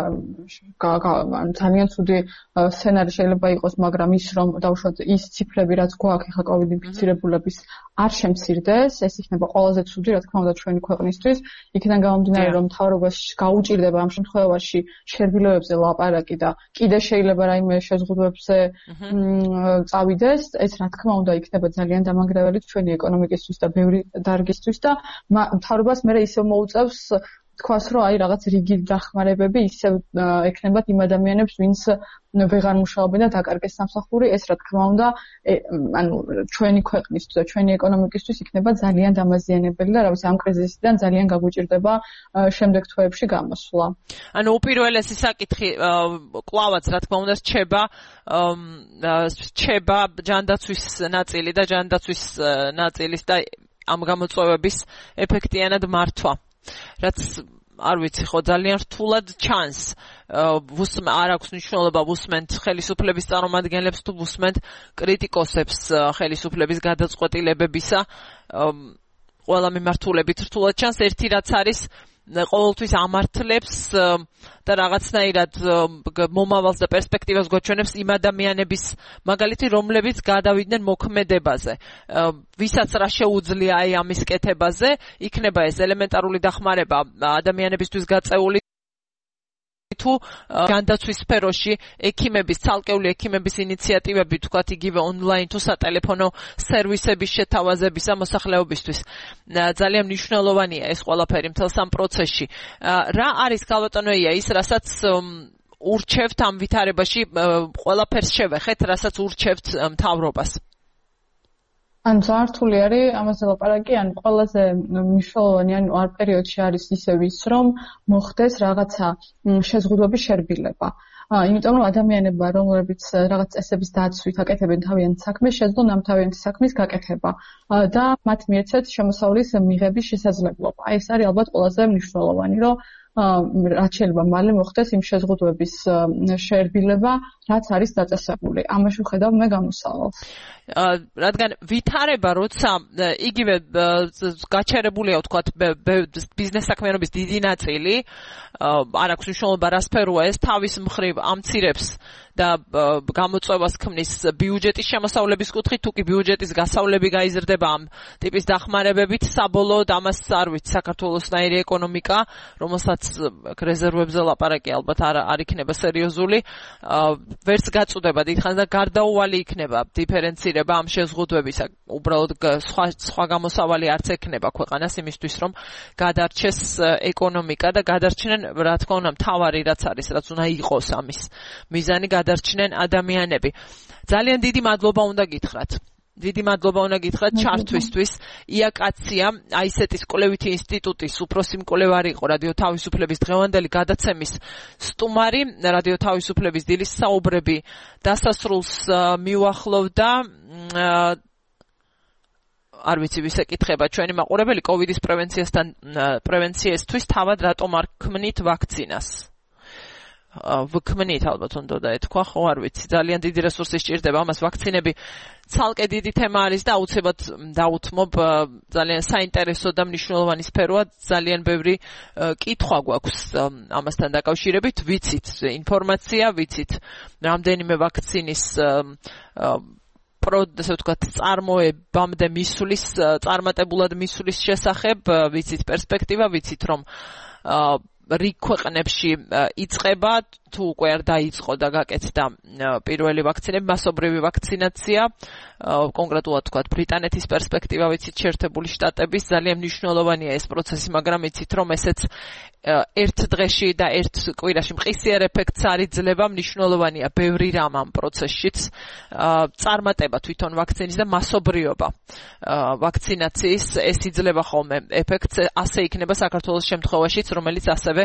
ძალიან ცუდი სცენარი შეიძლება იყოს, მაგრამ ის რომ დავუშვათ ის ციფრები, რაც გვაქვს ახლა COVID ინფიცირებულების არ შემცირდეს, ეს იქნება ყველაზე ცუდი, რა თქმა უნდა, ჩვენი ქვეყნისთვის. იქიდან გამომდინარე, რომ მთავრობას გაუჭირდება ამ შემთხვევაში შერბილოებზე ლაპარაკი და კიდე შეიძლება რაიმე შეზღუდვებზე წავიდეს, ეს რა თქმა უნდა იქნება ძალიან დამანგრეველი ჩვენი ეკონომიკისთვის და ბევრი დარგისთვის და მთავრობას მე ისევ მოუწევს თქვას, რომ აი რაღაც რიგი დახმარებები ისევ ექნებათ იმ ადამიანებს, ვინც ვეღარ მუშაობენ და დაკარგეს სამსახური, ეს რა თქმა უნდა, ჩვენი ქვეყნისთვის და ჩვენი ეკონომიკისთვის იქნება ძალიან დამაზიანებელი და რა ვიცი, ამ კრიზისიდან ძალიან გაგვიჭირდება შემდეგ თვეებში გამოსვლა. უპირველესი საკითხი კლავაც რა თქმა უნდა რჩება ჯანდაცვის ნაწილი და ჯანდაცვის ნაწილის და ამ გამოწვევების ეფექტიანად მართვა. რაც არ ვიცი, ხო ძალიან რთულად ჩანს. არ აქვს მნიშვნელობა ვუსმენთ ხელისუფლების წარმომადგენლებს თუ ვუსმენთ კრიტიკოსებს ხელისუფლების გადაწყვეტილებებისა. ყველა მიმართულებით რთულად ჩანს. ერთი რაც არის ყოველთვის ამართლებს და რაღაცნაირად მომავალს და პერსპექტივას გვაჩვენებს იმ ადამიანების მაგალითი, რომლებიც გადავიდნენ მოქმედებაზე. ვისაც რა შეუძლია აი ამის კეთებაზე, იქნება ეს ელემენტარული დახმარება ადამიანებისთვის გაწეული თუ ჯანდაცვის სფეროში ცალკეული ექიმების ინიციატივები, თქვათ იგივე ონლაინ თუ სატელეფონო სერვისების შეთავაზებისა მოსახლეობისთვის. ძალიან მნიშვნელოვანია ეს ყველაფერი მთელს ამ პროცესში. რა არის ქალბატონოია ის, რასაც ურჩევთ ამ ვითარებაში, ყველაფერს შევეხეთ, რასაც ურჩევთ მთავრობას? ძალიან რთული არის ამაზე ლაპარაკი, ყველაზე მნიშვნელოვანი არ პერიოდში არის ისევ ის, რომ მოხდეს რაღაცა შეზღუდვების შერბილება. იმიტომ რომ ადამიანებმა, რომლებიც რაღაც წესების დაცვით აკეთებენ თავიანთ საქმეს, შეძლონ ამ თავიანთი საქმის გაკეთება და მათ მიეცეთ შემოსავლის მიღების შესაძლებლობა. ეს არის ალბათ ყველაზე მნიშვნელოვანი, რომ რაც შეიძლება მალე მოხდეს იმ შეზღუდვების შერბილება, რაც არის დაწესებული. ამაში ვხედავ მე გამოსავალს. რადგან ვითარება, როცა იგივე გაჩერებულია, ვთქვათ, ბიზნეს საქმიანობის დიდი ნაწილი, არ აქვს მნიშვნელობა რა სფეროა ეს, თავის მხრივ ამცირებს და გამოწვევას ქმნის ბიუჯეტის შემოსავლების კუთხით, თუ კი ბიუჯეტის გასავლები გაიზრდება ამ ტიპის დახმარებებით, საბოლოოდ ამას არ ვიცი საქართველოსნაირი ეკონომიკა, რომელსაც რეზერვებზე ლაპარაკი ალბათ არ იქნება სერიოზული, ვერც გაწუდება დიდხანს და გარდაუვალი იქნება დიფერენცირება ამ შეზღუდვებისა. უბრალოდ სხვა გამოსავალი არც ექნება ქვეყანას იმისთვის, რომ გადარჩეს ეკონომიკა და გადარჩნენ, რა თქმა უნდა, მთავარი რაც არის, რაც უნდა იყოს ამის მიზანი, გადარჩნენ ადამიანები. ძალიან დიდი მადლობა უნდა გითხრათ. დიდი მადლობა უნდა გითხრათ ჩართვისთვის. იაკაცია აისეტის კვლევითი ინსტიტუტის უფროსი მკვლევარი იყო რადიო თავისუფლების დღევანდელი გადაცემის სტუმარი. რადიო თავისუფლების დილის საუბრები დასასრულს მიუახლოვდა. არ ვიცი ვის ეკითხება ჩვენი მაყურებელი კოვიდის პრევენციისთვის თავად რატომ არ ქმნით ვაქცინას? ვქმნით ალბათ უნდა ეთქვა, ხო არ ვიცი, ძალიან დიდი რესურსი სჭირდება ამას. ვაქცინები ცალკე დიდი თემა არის და აუცილებლად დაუთმობ, ძალიან საინტერესო და მნიშვნელოვანი სფეროა, ძალიან ბევრი კითხვა გვაქვს ამასთან დაკავშირებით. ვიცით ინფორმაცია, ვიცით რამდენიმე ვაქცინის ესე ვთქვათ, წარმოებამდე მისulis, წარმატებულად მისulis შესახებ, ვიცით პერსპექტივა, ვიცით რომ რიგ ქვეყნებში იწყება, თუ უკვე არ დაიწყო და გაკეთდა პირველი ვაქცინები, მასობრივი ვაქცინაცია, კონკრეტულად თქვათ ბრიტანეთის პერსპექტივა, ვიცით შეერთებული შტატების, ძალიან მნიშვნელოვანია ეს პროცესი, მაგრამ ვიცით რომ ესეც ერთ დღეში და ერთ კვირაში მყისიერ ეფექტს არ იძლევა, მნიშვნელოვანია ბევრი რამ ამ პროცესშიც, წარმატება თვითონ ვაქცინის და მასობრიობა ვაქცინაციის, ეს იძლევა ხოლმე ეფექტს, ასე იქნება საქართველოს შემთხვევაშიც, რომელიც ასევე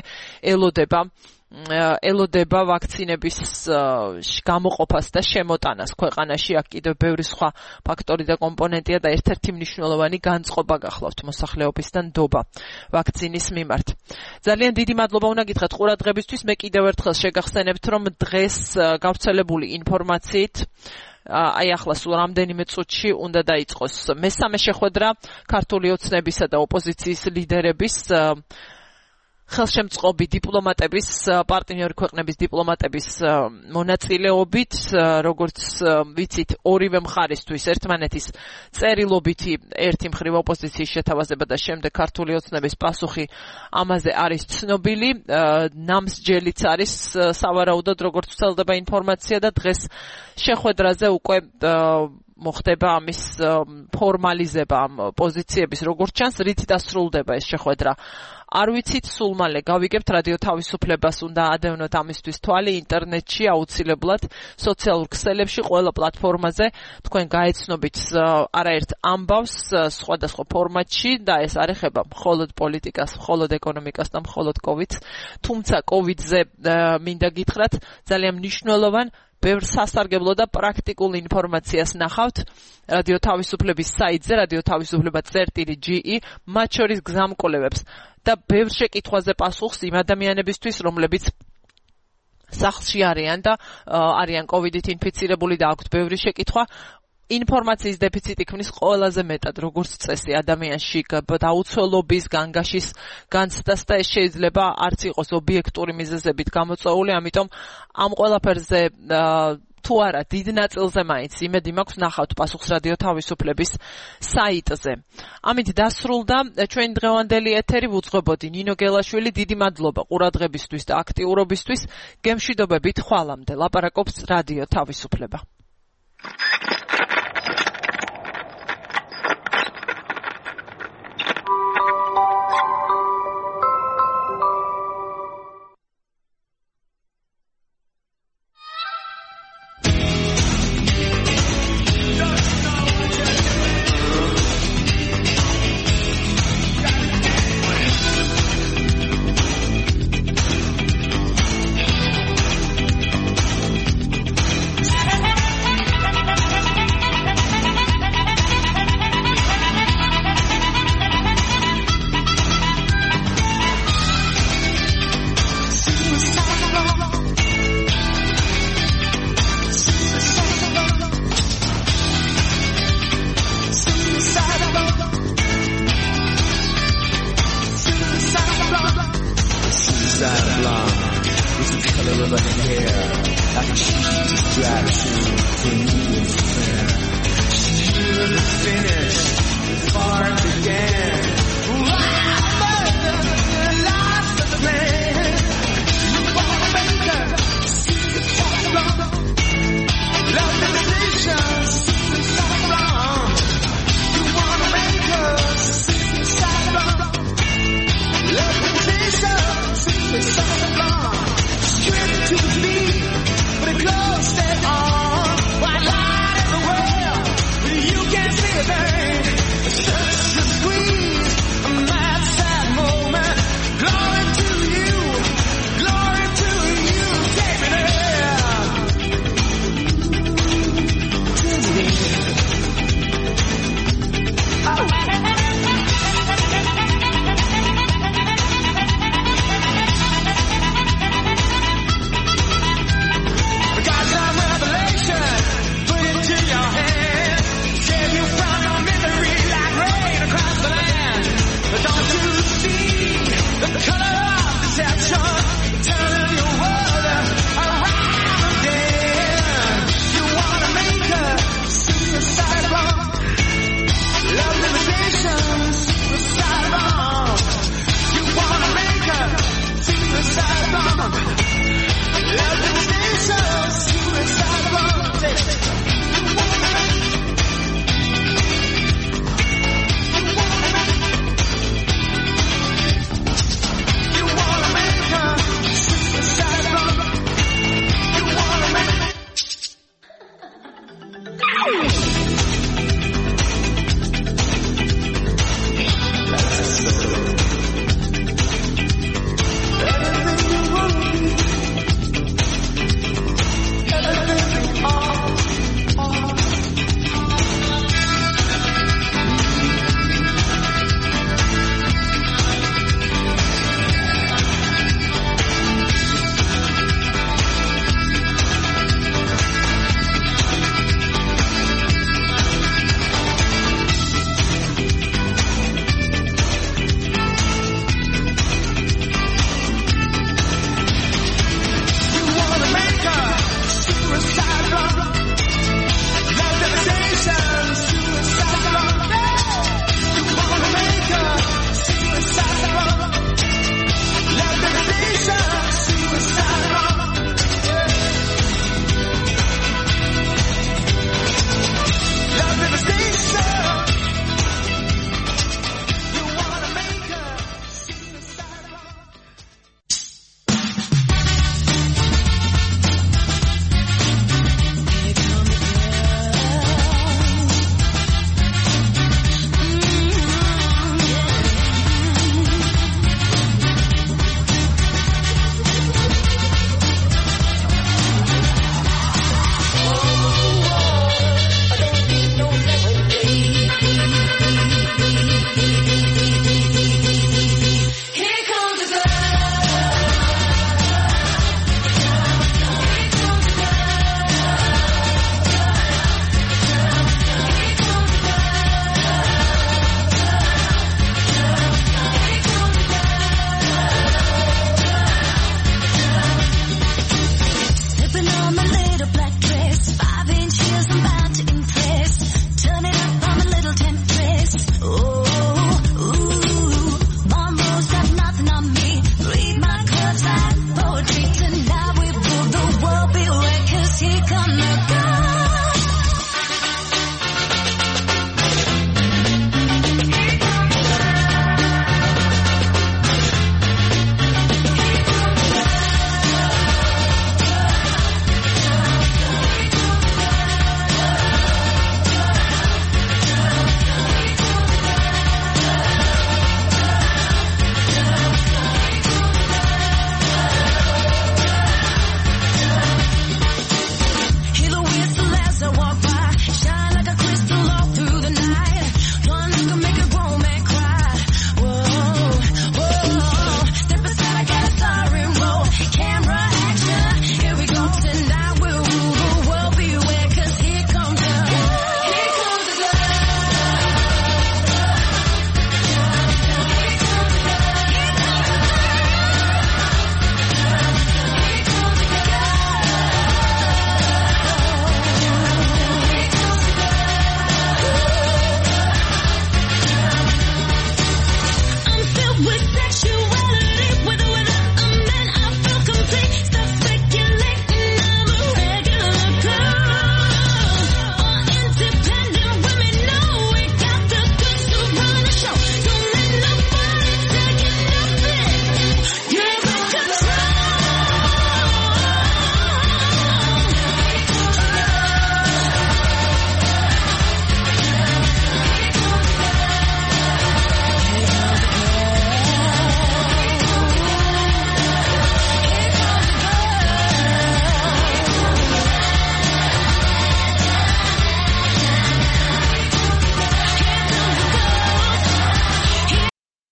ელოდება ვაქცინების გამოყოფას და შემოტანას ქვეყანაში. აქ კიდევ ბევრი სხვა ფაქტორი და კომპონენტია და ერთ-ერთი მნიშვნელოვანი განწყობა გახლავთ მოსახლეობის და ნდობა ვაქცინის მიმართ. ძალიან დიდი მადლობა უნდა გითხრათ ყურადღებისთვის. მე კიდევ ერთხელ შეგახსენებთ, რომ დღეს გავრცელებული ინფორმაციით აი ახლა სულ რამდენიმე წუთში უნდა დაიწყოს მესამე შეხვედრა ქართული ოცნებისა და ოპოზიციის ლიდერების ხელშემწყობი დიპლომატების, პარტნიორი ქვეყნების დიპლომატების მონაწილეობით, როგორც ვიცით, ორივე მხარისთვის ერთმანეთის წერილობითი ერთი მხრივ ოპოზიციის შეთავაზება და შემდეგ ქართული ოცნების პასუხი ამაზე არის ცნობილი, ნამსჯელიც არის სავარაუდოდ, როგორც ვრცელდება ინფორმაცია და დღეს შეხვედრაზე უკვე მოხდება ამის ფორმალიზება ამ პოზიციების, როგორც ჩანს, რით დასრულდება ეს შეხვედრა. არ ვიცით, სულ მალე გავიგებთ, რადიო თავისუფლებას უნდა ადევნოთ ამისთვის თვალი ინტერნეტში, აუცილებლად სოციალურ ქსელებში, ყველა პლატფორმაზე თქვენ გაეცნობით არაერთ ამბავს სხვადასხვა ფორმატში და ეს არ ეხება მხოლოდ პოლიტიკას, მხოლოდ ეკონომიკას და მხოლოდ კოვიდს, თუმცა კოვიდზე მინდა გითხრათ, ძალიან მნიშვნელოვან ბევრ სასარგებლო და პრაქტიკულ ინფორმაციას ნახავთ რადიო თავისუფლების საიტზე, რადიო თავისუფლება.ge, მათ შორის გზამკვლევებს და ბევრ შეკითხვაზე პასუხს იმ ადამიანებისთვის, რომლებიც სახლში არიან და არიან კოვიდით ინფიცირებული და აქვთ ბევრი შეკითხვა. ინფორმაციის დეფიციტი ქმნის ყველაზე მეტად როგორც წესი ადამიანში დაუცველობის, განგაშის განცდას და ეს შეიძლება არც იყოს ობიექტური მიზეზებით გამოწვეული, ამიტომ ამ ყველაფერზე თუ არა დიდ ნაწილზე მაინც იმედი მაქვს ნახავთ პასუხს რადიო თავისუფლების საიტზე. ამით დასრულდა ჩვენი დღევანდელი ეთერი, ვუძღვებოდი ნინო გელაშვილი, დიდი მადლობა ყურადღებისთვის და აქტიურობისთვის. გემშვიდობებით ხვალამდე. ლაპარაკობს რადიო თავისუფლება. eyes the color of her hair, like she's distraction for me was fair. She was finished, far to get.